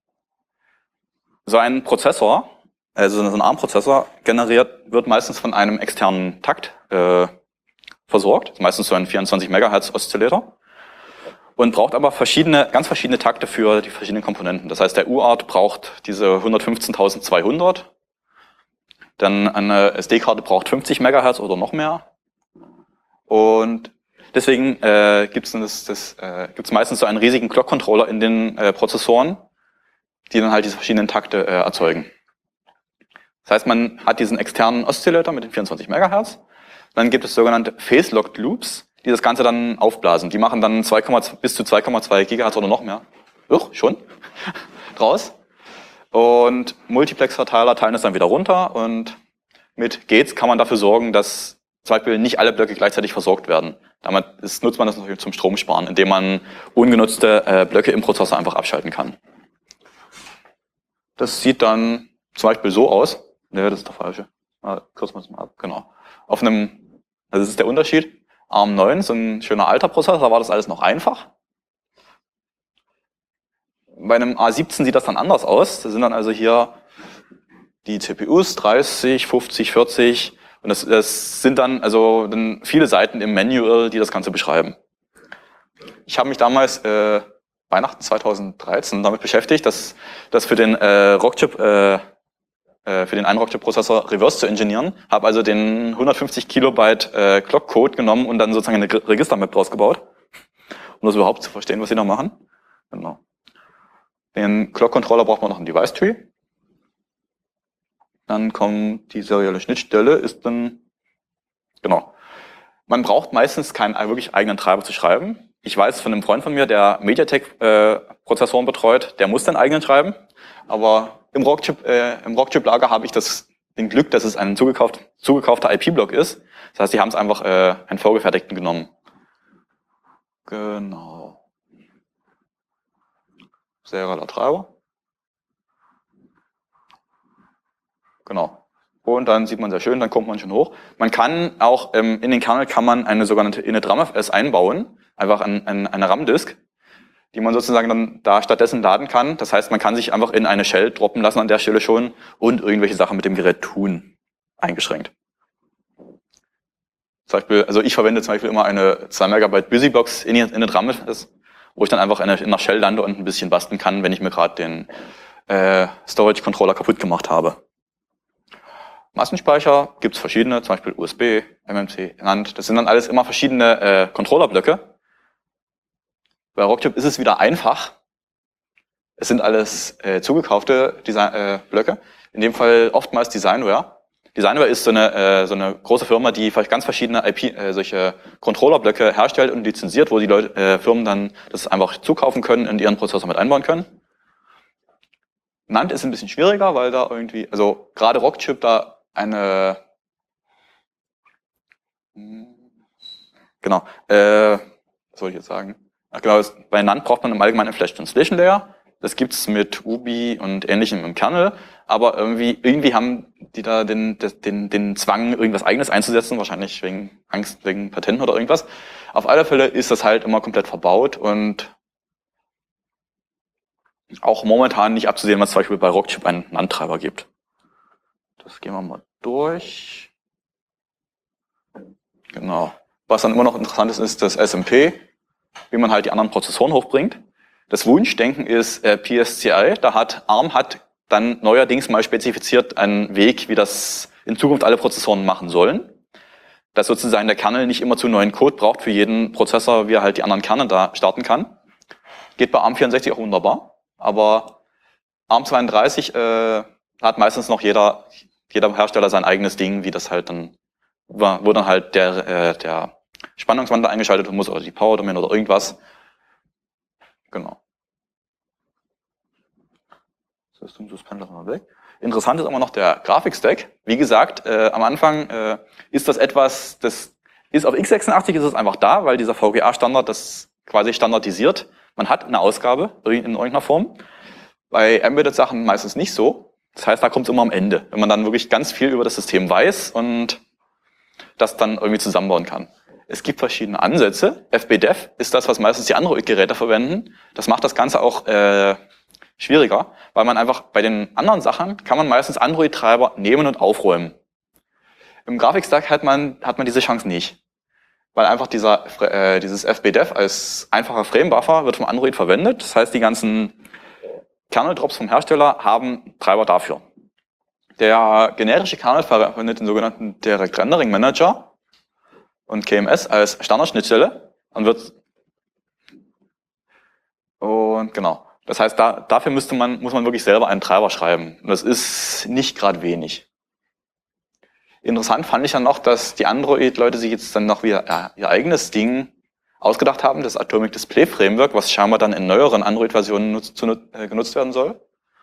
So ein Prozessor, also so ein ARM-Prozessor, generiert, wird meistens von einem externen Takt äh, versorgt, meistens so ein vierundzwanzig Megahertz Oszillator, und braucht aber verschiedene, ganz verschiedene Takte für die verschiedenen Komponenten. Das heißt, der U A R T braucht diese hundertfünfzehntausendzweihundert, dann eine S D-Karte braucht fünfzig Megahertz oder noch mehr. Und deswegen äh, gibt es das, das, äh, gibt's meistens so einen riesigen Clock-Controller in den äh, Prozessoren, die dann halt diese verschiedenen Takte äh, erzeugen. Das heißt, man hat diesen externen Oszillator mit den vierundzwanzig Megahertz. Dann gibt es sogenannte Phase-Locked Loops, die das Ganze dann aufblasen. Die machen dann zwei, bis zu zwei Komma zwei Gigahertz oder noch mehr. Uch, schon. Draus. Und Multiplex-Verteiler teilen das dann wieder runter. Und mit Gates kann man dafür sorgen, dass zum Beispiel nicht alle Blöcke gleichzeitig versorgt werden. Damit ist, nutzt man das natürlich zum Stromsparen, indem man ungenutzte äh, Blöcke im Prozessor einfach abschalten kann. Das sieht dann zum Beispiel so aus. Ne, das ist der falsche. Ah, kürzen wir es mal ab. Genau. Auf einem, also das ist der Unterschied. ARM neun, so ein schöner alter Prozessor, da war das alles noch einfach. bei einem A siebzehn sieht das dann anders aus. Da sind dann also hier die C P Us, dreißig, fünfzig, vierzig. Und das, das sind dann also dann viele Seiten im Manual, die das Ganze beschreiben. Ich habe mich damals äh, Weihnachten zweitausenddreizehn damit beschäftigt, dass das für den äh, Rockchip, äh, äh, für den einen Rockchip-Prozessor reverse zu engineeren. Habe also den hundertfünfzig Kilobyte äh, Clock-Code genommen und dann sozusagen eine Register-Map draus gebaut, um das überhaupt zu verstehen, was sie da machen. Genau. Den Clock-Controller braucht man noch einen Device-Tree. Dann kommt die serielle Schnittstelle, ist dann, genau. Man braucht meistens keinen wirklich eigenen Treiber zu schreiben. Ich weiß von einem Freund von mir, der MediaTek-Prozessoren äh, betreut, der muss den eigenen schreiben. Aber im Rockchip, äh, im Rockchip-Lager habe ich das den Glück, dass es ein zugekauft, zugekaufter I P-Block ist. Das heißt, die haben es einfach äh, einen vorgefertigten genommen. Genau. Serieller Treiber. Genau. Und dann sieht man sehr schön, dann kommt man schon hoch. Man kann auch, ähm, in den Kernel kann man eine sogenannte init-ramfs einbauen, einfach ein, ein, eine RAM-Disk, die man sozusagen dann da stattdessen laden kann. Das heißt, man kann sich einfach in eine Shell droppen lassen an der Stelle schon und irgendwelche Sachen mit dem Gerät tun, eingeschränkt. Zum Beispiel, also ich verwende zum Beispiel immer eine zwei Megabyte BusyBox init-ramfs, wo ich dann einfach in einer Shell lande und ein bisschen basteln kann, wenn ich mir gerade den äh, Storage-Controller kaputt gemacht habe. Massenspeicher gibt es verschiedene, zum Beispiel U S B, M M C, N A N D. Das sind dann alles immer verschiedene äh, Controllerblöcke. Bei Rockchip ist es wieder einfach. Es sind alles äh, zugekaufte Design äh, Blöcke. In dem Fall oftmals Designware. Designware ist so eine, äh, so eine große Firma, die ganz verschiedene I P, äh, solche Controllerblöcke herstellt und lizenziert, wo die Leute, äh, Firmen dann das einfach zukaufen können, in ihren Prozessor mit einbauen können. N A N D ist ein bisschen schwieriger, weil da irgendwie, also gerade Rockchip da eine, genau, äh, was soll ich jetzt sagen? Ach genau, bei N A N D braucht man im Allgemeinen eine Flash Translation Layer. Das gibt's mit U B I und Ähnlichem im Kernel, aber irgendwie, irgendwie haben die da den, den, den Zwang, irgendwas Eigenes einzusetzen, wahrscheinlich wegen Angst, wegen Patenten oder irgendwas. Auf alle Fälle ist das halt immer komplett verbaut und auch momentan nicht abzusehen, was zum Beispiel bei Rockchip einen N A N D-Treiber gibt. Das gehen wir mal durch. Genau. Was dann immer noch interessant ist, ist das S M P, wie man halt die anderen Prozessoren hochbringt. Das Wunschdenken ist äh, P S C I. Da hat ARM hat dann neuerdings mal spezifiziert einen Weg, wie das in Zukunft alle Prozessoren machen sollen. Dass sozusagen der Kernel nicht immer zu neuen Code braucht für jeden Prozessor, wie er halt die anderen Kerne da starten kann. Geht bei ARM vierundsechzig auch wunderbar. Aber ARM zweiunddreißig äh, hat meistens noch jeder, jeder Hersteller sein eigenes Ding, wie das halt dann, wo dann halt der, äh, der Spannungswandler eingeschaltet werden muss oder die Power Domain oder irgendwas. Genau. System Suspend lassen wir weg. Interessant ist immer noch der Grafikstack. Wie gesagt, äh, am Anfang äh, ist das etwas, das ist auf x sechsundachtzig ist es einfach da, weil dieser V G A-Standard das quasi standardisiert. Man hat eine Ausgabe in irgendeiner Form. Bei Embedded-Sachen meistens nicht so. Das heißt, da kommt es immer am Ende, wenn man dann wirklich ganz viel über das System weiß und das dann irgendwie zusammenbauen kann. Es gibt verschiedene Ansätze. F B Dev ist das, was meistens die Android-Geräte verwenden. Das macht das Ganze auch äh, schwieriger, weil man einfach bei den anderen Sachen kann man meistens Android-Treiber nehmen und aufräumen. Im Grafikstack hat man, hat man diese Chance nicht. Weil einfach dieser, äh, dieses F B Dev als einfacher Frame-Buffer wird vom Android verwendet. Das heißt, die ganzen Kernel-Drops vom Hersteller haben Treiber dafür. Der generische Kernel verwendet den sogenannten Direct Rendering Manager und K M S als Standardschnittstelle und wird und genau. Das heißt, da, dafür müsste man, muss man wirklich selber einen Treiber schreiben. Und das ist nicht gerade wenig. Interessant fand ich dann noch, dass die Android-Leute sich jetzt dann noch wieder ja, ihr eigenes Ding ausgedacht haben, das Atomic Display Framework, was scheinbar dann in neueren Android-Versionen nutz, zu, äh, genutzt werden soll.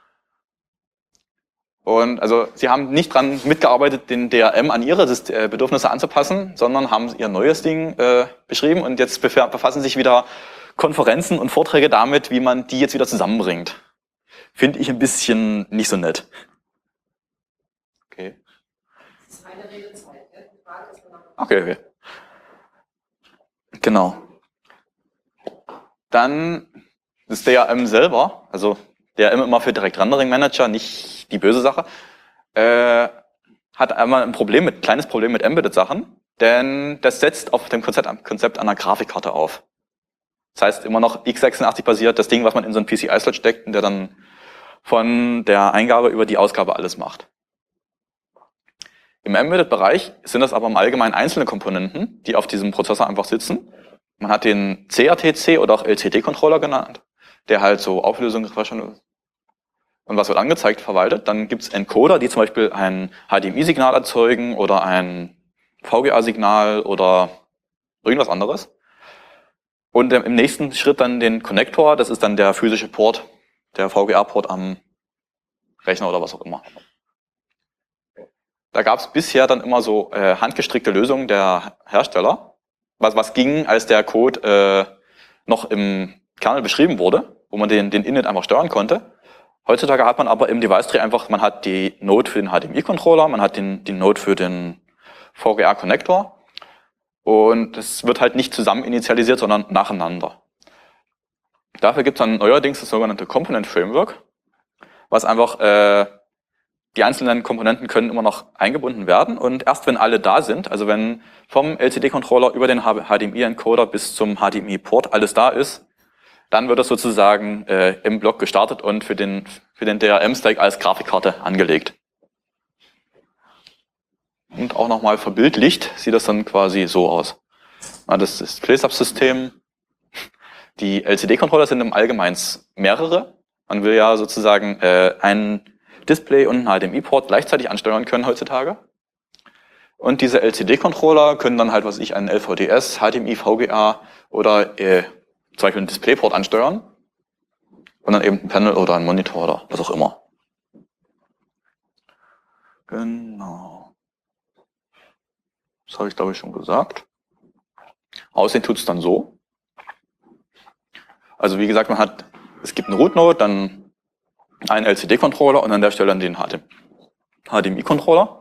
Und also sie haben nicht dran mitgearbeitet, den D R M an ihre äh, Bedürfnisse anzupassen, sondern haben ihr neues Ding äh, beschrieben und jetzt befassen sich wieder Konferenzen und Vorträge damit, wie man die jetzt wieder zusammenbringt. Finde ich ein bisschen nicht so nett. Okay. Das ist eine Redezeit, ne? Die Frage ist danach. Okay, okay. Genau. Dann Das ist D R M selber, also D R M immer für Direct Rendering Manager, nicht die böse Sache, äh, hat einmal ein Problem mit, kleines Problem mit Embedded-Sachen, denn das setzt auf dem Konzept, Konzept einer Grafikkarte auf. Das heißt immer noch x sechsundachtzig basiert, das Ding, was man in so einen P C I-Slot steckt und der dann von der Eingabe über die Ausgabe alles macht. Im Embedded-Bereich sind das aber im Allgemeinen einzelne Komponenten, die auf diesem Prozessor einfach sitzen. Man hat den C R T C oder auch L C D-Controller genannt, der halt so Auflösung und was wird angezeigt verwaltet. Dann gibt es Encoder, die zum Beispiel ein H D M I-Signal erzeugen oder ein V G A-Signal oder irgendwas anderes. Und im nächsten Schritt dann den Konnektor, das ist dann der physische Port, der V G A-Port am Rechner oder was auch immer. Da gab es bisher dann immer so äh, handgestrickte Lösungen der Hersteller, was, was ging, als der Code äh, noch im Kernel beschrieben wurde, wo man den, den Init einfach steuern konnte. Heutzutage hat man aber im Device-Tree einfach, man hat die Node für den H D M I-Controller, man hat den, die Node für den V G A-Connector und es wird halt nicht zusammen initialisiert, sondern nacheinander. Dafür gibt es dann neuerdings das sogenannte Component Framework, was einfach, äh, die einzelnen Komponenten können immer noch eingebunden werden und erst wenn alle da sind, also wenn vom L C D-Controller über den H D M I-Encoder bis zum H D M I-Port alles da ist, dann wird das sozusagen äh, im Block gestartet und für den, für den D R M-Stack als Grafikkarte angelegt. Und auch nochmal verbildlicht sieht das dann quasi so aus. Das Display-Subsystem, die L C D-Controller sind im Allgemeinen mehrere. Man will ja sozusagen äh, ein Display und einen H D M I-Port gleichzeitig ansteuern können heutzutage. Und diese L C D-Controller können dann halt, was ich, einen L V D S, H D M I, V G A oder äh, zum Beispiel einen Displayport ansteuern und dann eben ein Panel oder ein Monitor oder was auch immer. Genau. Das habe ich, glaube ich, schon gesagt. Aussehen tut es dann so. Also wie gesagt, man hat, es gibt eine Root-Node, dann einen L C D-Controller und an der Stelle dann den H D M I-Controller.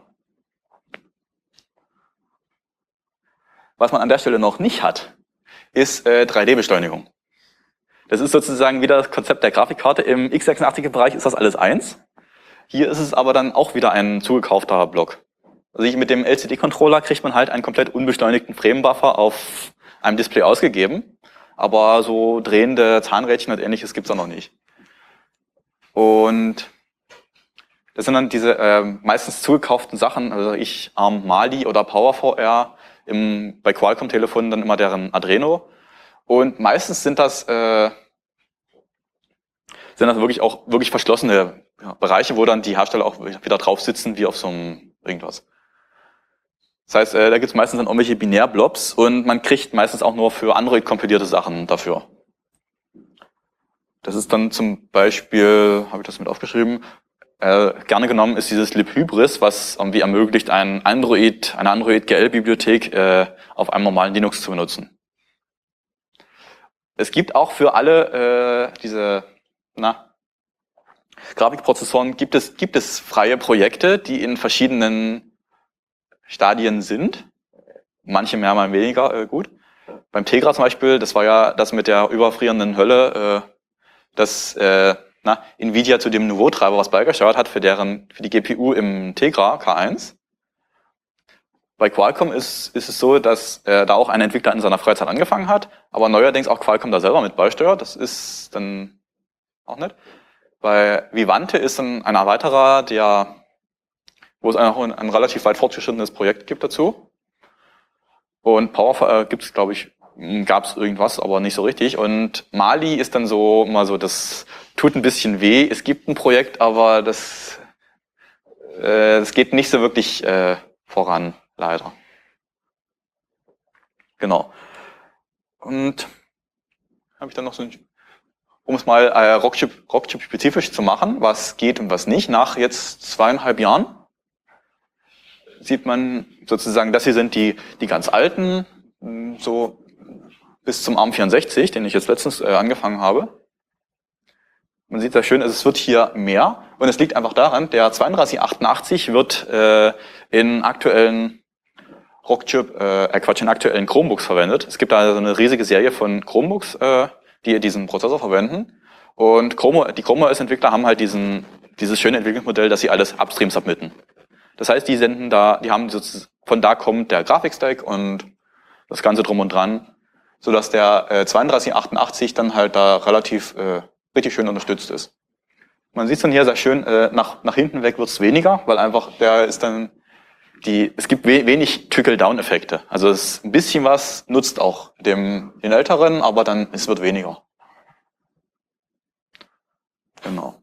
Was man an der Stelle noch nicht hat, ist äh, drei D-Beschleunigung. Das ist sozusagen wieder das Konzept der Grafikkarte. Im x sechsundachtziger-Bereich ist das alles eins. Hier ist es aber dann auch wieder ein zugekaufter Block. Also ich, mit dem L C D-Controller kriegt man halt einen komplett unbeschleunigten Frame-Buffer auf einem Display ausgegeben. Aber so drehende Zahnrädchen und ähnliches gibt's auch noch nicht. Und das sind dann diese äh, meistens zugekauften Sachen, also ich ARM Mali oder PowerVR, im, bei Qualcomm-Telefonen dann immer deren Adreno. Und meistens sind das äh, sind das wirklich auch wirklich verschlossene ja, Bereiche, wo dann die Hersteller auch wieder drauf sitzen, wie auf so einem irgendwas. Das heißt, äh, da gibt es meistens dann irgendwelche Binärblobs und man kriegt meistens auch nur für Android kompilierte Sachen dafür. Das ist dann zum Beispiel, habe ich das mit aufgeschrieben, äh, gerne genommen ist dieses libhybris, was irgendwie ermöglicht, ein Android, eine Android-G L-Bibliothek äh, auf einem normalen Linux zu benutzen. Es gibt auch für alle äh, diese na, Grafikprozessoren gibt es, gibt es freie Projekte, die in verschiedenen Stadien sind. Manche mehr, mal weniger äh, gut. Beim Tegra zum Beispiel, das war ja das mit der überfrierenden Hölle, äh, dass äh, na, Nvidia zu dem Nouveau-Treiber was beigesteuert hat für deren für die G P U im Tegra K eins. Bei Qualcomm ist, ist es so, dass äh, da auch ein Entwickler in seiner Freizeit angefangen hat, aber neuerdings auch Qualcomm da selber mit beisteuert. Das ist dann auch nett. Bei Vivante ist dann ein weiterer, der, wo es auch ein, ein relativ weit fortgeschrittenes Projekt gibt dazu. Und PowerVR gibt es, glaube ich, gab es irgendwas, aber nicht so richtig. Und Mali ist dann so immer so, das tut ein bisschen weh. Es gibt ein Projekt, aber das, äh, das geht nicht so wirklich äh, voran, leider. Genau. Und habe ich dann noch so ein, um es mal äh, Rockchip, Rockchip-spezifisch zu machen, was geht und was nicht. Nach jetzt zweieinhalb Jahren sieht man sozusagen, das hier sind die, die ganz alten, so bis zum ARM vierundsechzig, den ich jetzt letztens äh, angefangen habe. Man sieht sehr schön, es wird hier mehr und es liegt einfach daran, der zwei drei achtundachtzig wird äh, in aktuellen Rockchip, äh, Quatsch, in aktuellen Chromebooks verwendet. Es gibt da so eine riesige Serie von Chromebooks, äh, die diesen Prozessor verwenden. Und Chrome, die Chrome O S-Entwickler haben halt diesen, dieses schöne Entwicklungsmodell, dass sie alles upstream submitten. Das heißt, die senden da, die haben sozusagen, von da kommt der Grafikstack und das Ganze drum und dran, sodass der äh, zweiunddreißig achtundachtzig dann halt da relativ äh, richtig schön unterstützt ist. Man sieht es dann hier sehr schön, äh, nach, nach hinten weg wird es weniger, weil einfach der ist dann die, es gibt we wenig Trickle-Down-Effekte. Also es ist ein bisschen was nutzt auch dem, den Älteren, aber dann es wird weniger. Genau.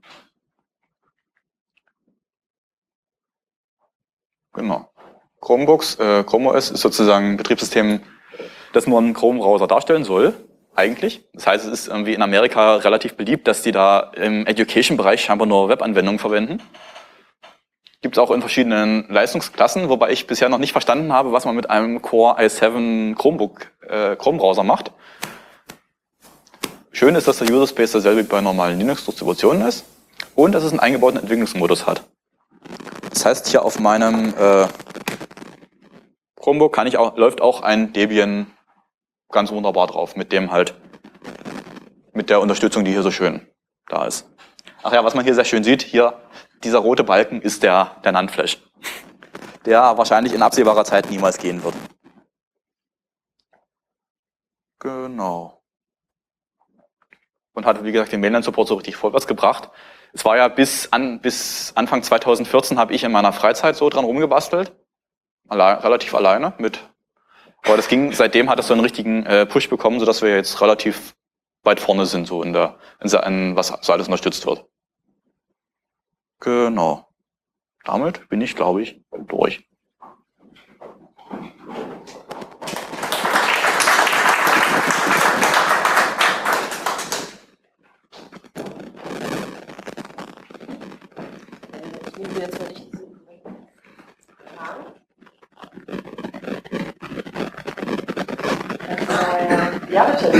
Genau. Chromebooks, äh, Chrome O S ist sozusagen ein Betriebssystem, das nur einen Chrome-Browser darstellen soll, eigentlich. Das heißt, es ist irgendwie in Amerika relativ beliebt, dass die da im Education-Bereich scheinbar nur Webanwendungen verwenden. Gibt es auch in verschiedenen Leistungsklassen, wobei ich bisher noch nicht verstanden habe, was man mit einem Core i sieben Chromebook, äh, Chrome-Browser macht. Schön ist, dass der User Space derselbe wie bei normalen Linux-Distributionen ist und dass es einen eingebauten Entwicklungsmodus hat. Das heißt, hier auf meinem äh, Chromebook kann ich auch, läuft auch ein Debian ganz wunderbar drauf, mit dem halt, mit der Unterstützung, die hier so schön da ist. Ach ja, was man hier sehr schön sieht, hier, dieser rote Balken ist der, der NAND Flash, der wahrscheinlich in absehbarer Zeit niemals gehen wird. Genau. Und hat, wie gesagt, den Mainline-Support so richtig vorwärts gebracht. Es war ja bis, an, bis Anfang zweitausendvierzehn habe ich in meiner Freizeit so dran rumgebastelt. Allein, relativ alleine mit. Aber das ging, seitdem hat es so einen richtigen äh, Push bekommen, sodass wir jetzt relativ weit vorne sind, so in der, in, in was so alles unterstützt wird. Genau. Damit bin ich, glaube ich, durch. Nehmen wir jetzt mal nicht diese Fragen. Äh, ja, bitte.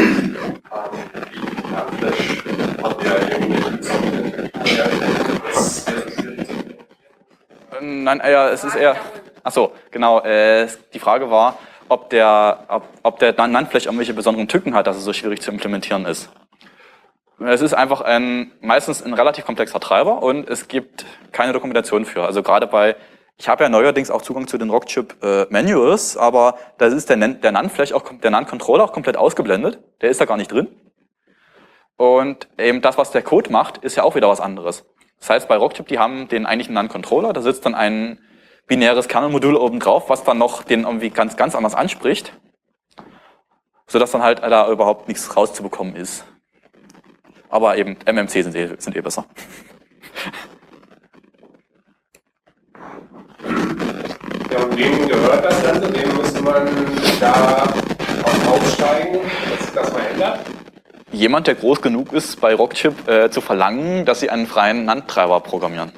Nein, ja, es ist eher. Ach so, genau. Äh, die Frage war, ob der, ob, ob der NAND Flash irgendwelche besonderen Tücken hat, dass es so schwierig zu implementieren ist. Es ist einfach ein, meistens ein relativ komplexer Treiber und es gibt keine Dokumentation für. Also gerade bei, ich habe ja neuerdings auch Zugang zu den Rockchip äh, Manuals, aber da ist der, der NAND Flash auch, der NAND Controller auch komplett ausgeblendet. Der ist da gar nicht drin. Und eben das, was der Code macht, ist ja auch wieder was anderes. Das heißt, bei Rockchip, die haben den eigentlichen NAND Controller, da sitzt dann ein binäres Kernelmodul oben drauf, was dann noch den irgendwie ganz, ganz anders anspricht, sodass dann halt da überhaupt nichts rauszubekommen ist. Aber eben M M C sind eh, sind eh besser. Ja, und wem gehört das Ganze? Wem müsste man da auch aufsteigen, dass das mal ändert? Jemand, der groß genug ist, bei Rockchip äh, zu verlangen, dass sie einen freien NAND-Treiber programmieren.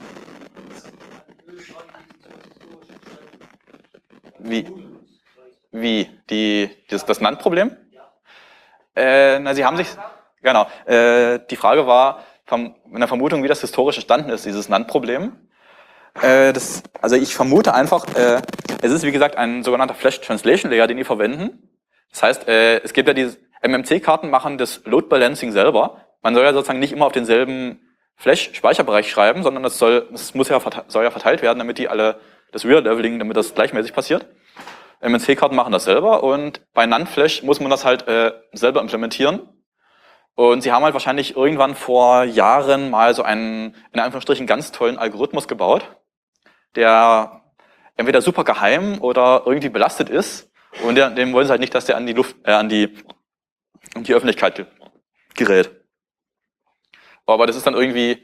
Wie? Wie? Die, das, das NAND-Problem? Äh, na, sie haben sich... Genau. Äh, die Frage war, von einer Vermutung, wie das historisch entstanden ist, dieses NAND-Problem. Äh, das, also ich vermute einfach, äh, es ist wie gesagt ein sogenannter Flash Translation Layer, den die verwenden. Das heißt, äh, es gibt ja diese M M C-Karten machen das Load Balancing selber. Man soll ja sozusagen nicht immer auf denselben Flash-Speicherbereich schreiben, sondern es soll, es muss ja soll ja verteilt werden, damit die alle das Real Leveling, damit das gleichmäßig passiert. M M C-Karten machen das selber und bei NAND Flash muss man das halt äh, selber implementieren. Und sie haben halt wahrscheinlich irgendwann vor Jahren mal so einen, in Anführungsstrichen, ganz tollen Algorithmus gebaut, der entweder super geheim oder irgendwie belastet ist. Und der, dem wollen sie halt nicht, dass der an die Luft, äh, an die, an die Öffentlichkeit gerät. Aber das ist dann irgendwie...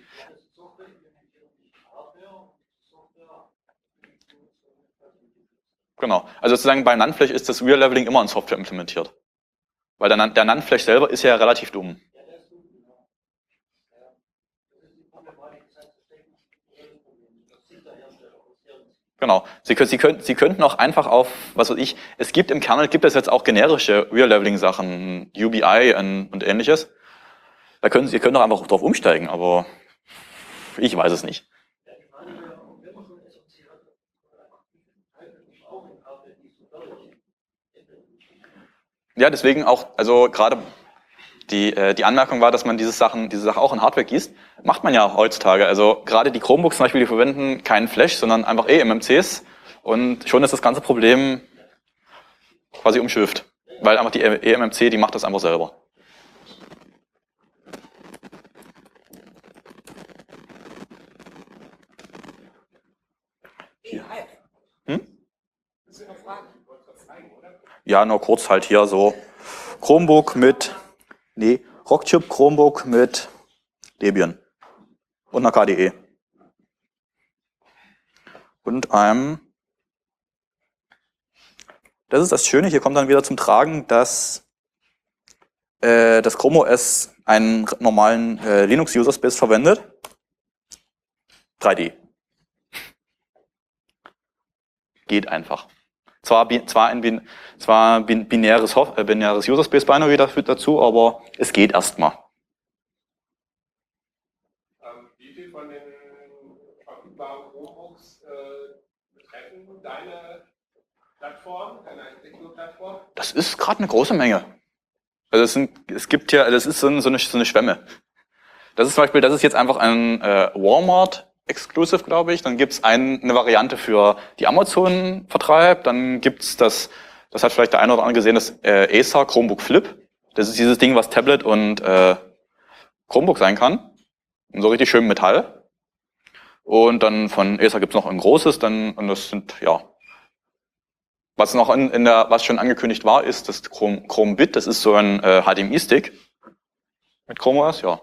Genau. Also sozusagen bei NAND Flash ist das Real Leveling immer in Software implementiert. Weil der, der NAND Flash selber ist ja relativ dumm. Genau. Sie, Sie, können, Sie könnten auch einfach auf, was weiß ich, es gibt im Kernel, gibt es jetzt auch generische Real-Leveling-Sachen, U B I und, und ähnliches. Da können Sie, ihr könnt doch einfach drauf umsteigen, aber ich weiß es nicht. Ja, deswegen auch, also gerade Die, äh, die Anmerkung war, dass man diese Sachen, diese Sache auch in Hardware gießt. Macht man ja heutzutage. Also gerade die Chromebooks zum Beispiel, die verwenden keinen Flash, sondern einfach E M M Cs. Und schon ist das ganze Problem quasi umschifft. Weil einfach die E M M C, die macht das einfach selber. Hm? Ja, nur kurz halt hier so Chromebook mit, nee, Rockchip Chromebook mit Debian und einer K D E. Und einem, das ist das Schöne, hier kommt dann wieder zum Tragen, dass äh, das Chrome O S einen normalen äh, Linux User Space verwendet. drei D. Geht einfach. Zwar, zwar ein bin, zwar bin, binäres, äh, binäres User Space Binary dafür dazu, aber es geht erstmal. Ähm, wie viel von den verfügbaren Chromebooks äh, betreffen deine Plattform, deine Entwicklungsplattform? Das ist gerade eine große Menge. Also es, sind, es gibt ja, das ist so eine, so eine Schwemme. Das ist zum Beispiel, das ist jetzt einfach ein äh, Walmart Exclusive, glaube ich. Dann gibt's ein, eine Variante für die Amazon vertreibt. Dann gibt's das, das hat vielleicht der eine oder andere gesehen, das äh, Acer Chromebook Flip. Das ist dieses Ding, was Tablet und äh, Chromebook sein kann. Und so richtig schön Metall. Und dann von Acer gibt's noch ein großes. Dann und das sind ja, was noch in, in der, was schon angekündigt war, ist das Chrome, Chrome Bit. Das ist so ein äh, H D M I-Stick mit Chrome O S. Ja.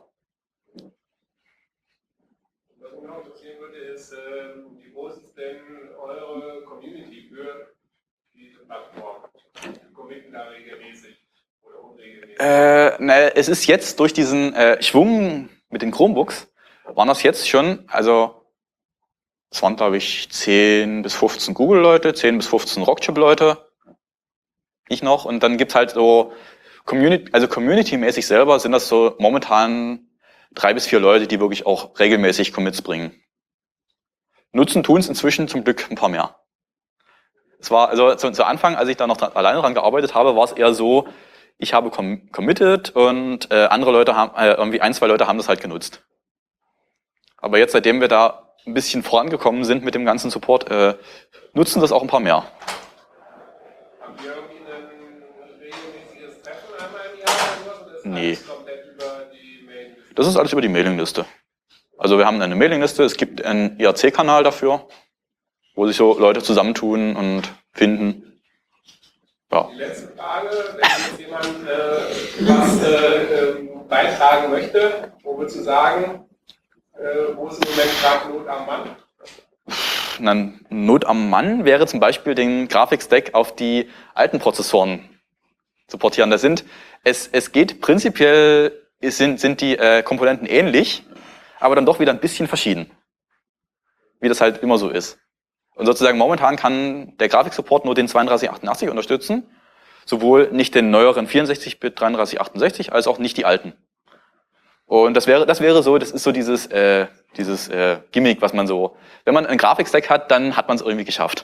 Äh, ne, es ist jetzt durch diesen äh, Schwung mit den Chromebooks, waren das jetzt schon, also es waren glaube ich zehn bis fünfzehn Google-Leute, zehn bis fünfzehn Rockchip-Leute, ich noch, und dann gibt's halt so, Community, also Community-mäßig selber sind das so momentan drei bis vier Leute, die wirklich auch regelmäßig Commits bringen. Nutzen tun's inzwischen zum Glück ein paar mehr. Es war, also zu, zu Anfang, als ich da noch dran, alleine dran gearbeitet habe, war es eher so, ich habe com committed und äh, andere Leute haben, äh, irgendwie ein, zwei Leute haben das halt genutzt. Aber jetzt, seitdem wir da ein bisschen vorangekommen sind mit dem ganzen Support, äh, nutzen das auch ein paar mehr. Habt ihr irgendwie ein regelmäßiges Treffen einmal im Jahr oder sowas? Oder ist Nee. alles komplett über die Mailingliste? Das ist alles über die Mailingliste. Also wir haben eine Mailingliste, es gibt einen I R C-Kanal dafür, wo sich so Leute zusammentun und finden. Ja. Die letzte Frage, wenn jetzt jemand äh, was äh, äh, beitragen möchte, wo würdest du sagen, äh, wo ist im Moment gerade Not am Mann? Dann Not am Mann wäre zum Beispiel den Grafikstack auf die alten Prozessoren supportieren. Das sind, es, es geht prinzipiell, es sind, sind die äh, Komponenten ähnlich, aber dann doch wieder ein bisschen verschieden. Wie das halt immer so ist. Und sozusagen momentan kann der Grafiksupport nur den zweiunddreißig achtundachtzig unterstützen, sowohl nicht den neueren vierundsechzig Bit dreiunddreißig achtundsechzig als auch nicht die alten. Und das wäre, das wäre so, das ist so dieses, äh, dieses äh, Gimmick, was man so, wenn man einen Grafikstack hat, dann hat man es irgendwie geschafft.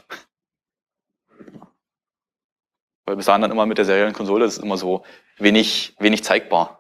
Weil bis dahin dann immer mit der seriellen Konsole, das ist immer so wenig, wenig zeigbar.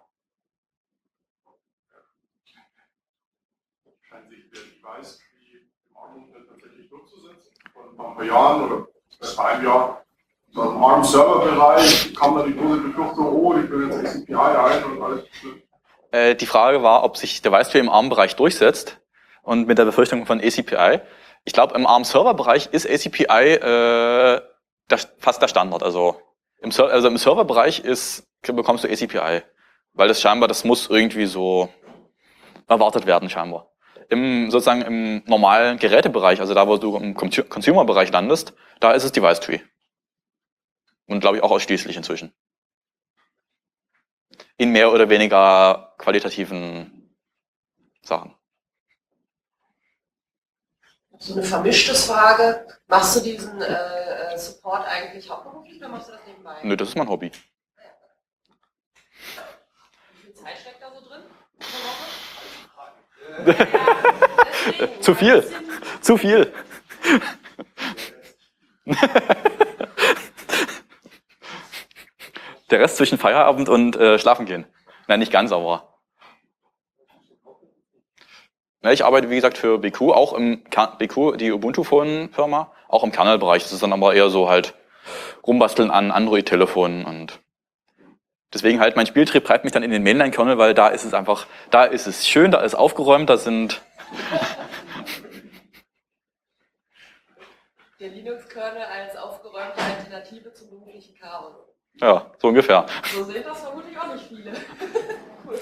Vor ein paar Jahren oder vor einem Jahr, so im A R M-Server-Bereich kam dann die große Befürchtung, oh, ich will jetzt A C P I ein und alles. Äh, die Frage war, ob sich der Device-Stream im A R M-Bereich durchsetzt und mit der Befürchtung von A C P I. Ich glaube, im A R M-Server-Bereich ist A C P I äh, der, fast der Standard. Also im, Ser also im Server-Bereich ist, bekommst du A C P I, weil das scheinbar, das muss irgendwie so erwartet werden scheinbar. Im, sozusagen im normalen Gerätebereich, also da, wo du im Consumer-Bereich landest, da ist es Device Tree. Und glaube ich auch ausschließlich inzwischen. In mehr oder weniger qualitativen Sachen. So eine vermischte Frage. Machst du diesen äh, Support eigentlich hauptberuflich oder machst du das nebenbei? Nö, das ist mein Hobby. Wie viel Zeit steckt da so drin pro Woche? Zu viel. Zu viel. Der Rest zwischen Feierabend und äh, Schlafen gehen. Nein, nicht ganz, aber. Ja, ich arbeite, wie gesagt, für B Q, auch im Ker- B Q, die Ubuntu-Phone-Firma, auch im Kernel-Bereich. Das ist dann aber eher so halt rumbasteln an Android-Telefonen und deswegen halt mein Spieltrieb treibt mich dann in den Mainline-Kernel, weil da ist es einfach, da ist es schön, da ist aufgeräumt, da sind Der Linux-Kernel als aufgeräumte Alternative zum beruflichen Chaos. ja, so ungefähr. So sehen das vermutlich auch nicht viele. Cool.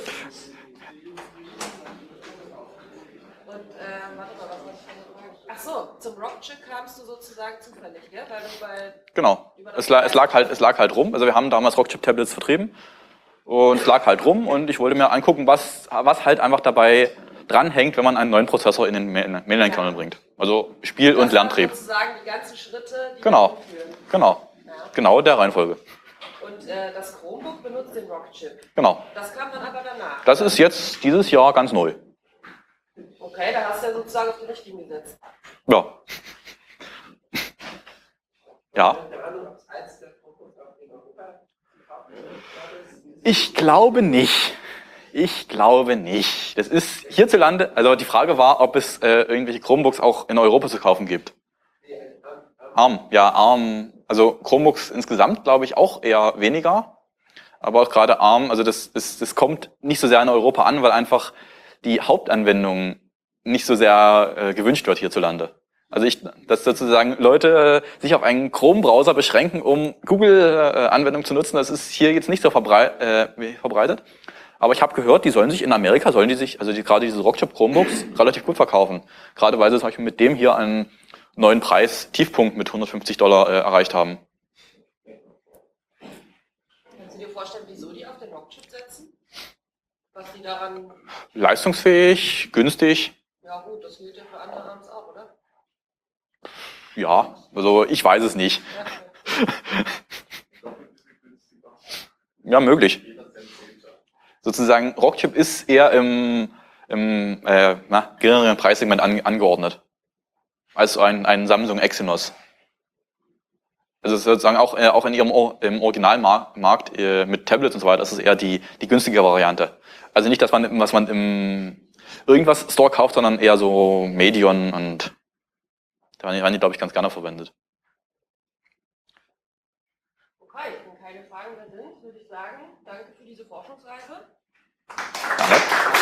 Und, ähm, warte mal, was wollte ich denn fragen? Ach so, zum Rockchip kamst du sozusagen zufällig, gell? Weil du bei... Genau. Es lag, es lag halt, es lag halt rum. Also wir haben damals Rockchip-Tablets vertrieben und es lag halt rum und ich wollte mir angucken, was, was halt einfach dabei dranhängt, wenn man einen neuen Prozessor in den Mainline-Kernel Ja. bringt. Also Spiel- und Lerntrieb. Sozusagen die ganzen Schritte, die Genau. wir führen. Genau. Ja. Genau der Reihenfolge. Und äh, das Chromebook benutzt den Rockchip. Genau. Das kam dann aber danach. Das ist jetzt dieses Jahr ganz neu. Okay, da hast du ja sozusagen auf die richtigen gesetzt. Ja. Ja. Ich glaube nicht. Ich glaube nicht. Das ist hierzulande, also die Frage war, ob es äh, irgendwelche Chromebooks auch in Europa zu kaufen gibt. ARM, ja, ARM, also Chromebooks insgesamt glaube ich auch eher weniger, aber auch gerade ARM, also das, das, das kommt nicht so sehr in Europa an, weil einfach die Hauptanwendung nicht so sehr äh, gewünscht wird hierzulande. Also ich, dass sozusagen Leute äh, sich auf einen Chrome-Browser beschränken, um Google-Anwendungen zu nutzen, das ist hier jetzt nicht so verbrei äh, verbreitet. Aber ich habe gehört, die sollen sich in Amerika, sollen die sich, also die, gerade diese Rockchip Chromebooks, relativ gut verkaufen. Gerade weil sie zum Beispiel mit dem hier einen neuen Preis, Tiefpunkt mit hundertfünfzig Dollar äh, erreicht haben. Kannst du dir vorstellen, wieso die auf den Rockchip setzen? Was die daran... Leistungsfähig, günstig. Ja gut, das gilt ja für andere ARMs auch, oder? Ja, also ich weiß es nicht. Ja. Ja, möglich. Sozusagen, Rockchip ist eher im, im äh, na, geringeren Preissegment an, angeordnet als ein, ein Samsung Exynos. Also sozusagen auch, äh, auch in ihrem Or im Originalmarkt äh, mit Tablets und so weiter, das ist eher die, die günstige Variante. Also nicht, dass man, was man im irgendwas Store kauft, sondern eher so Medion und da werden die, glaube ich, ganz gerne verwendet. Okay, wenn keine Fragen mehr sind, würde ich sagen, danke für diese Forschungsreise. Danke.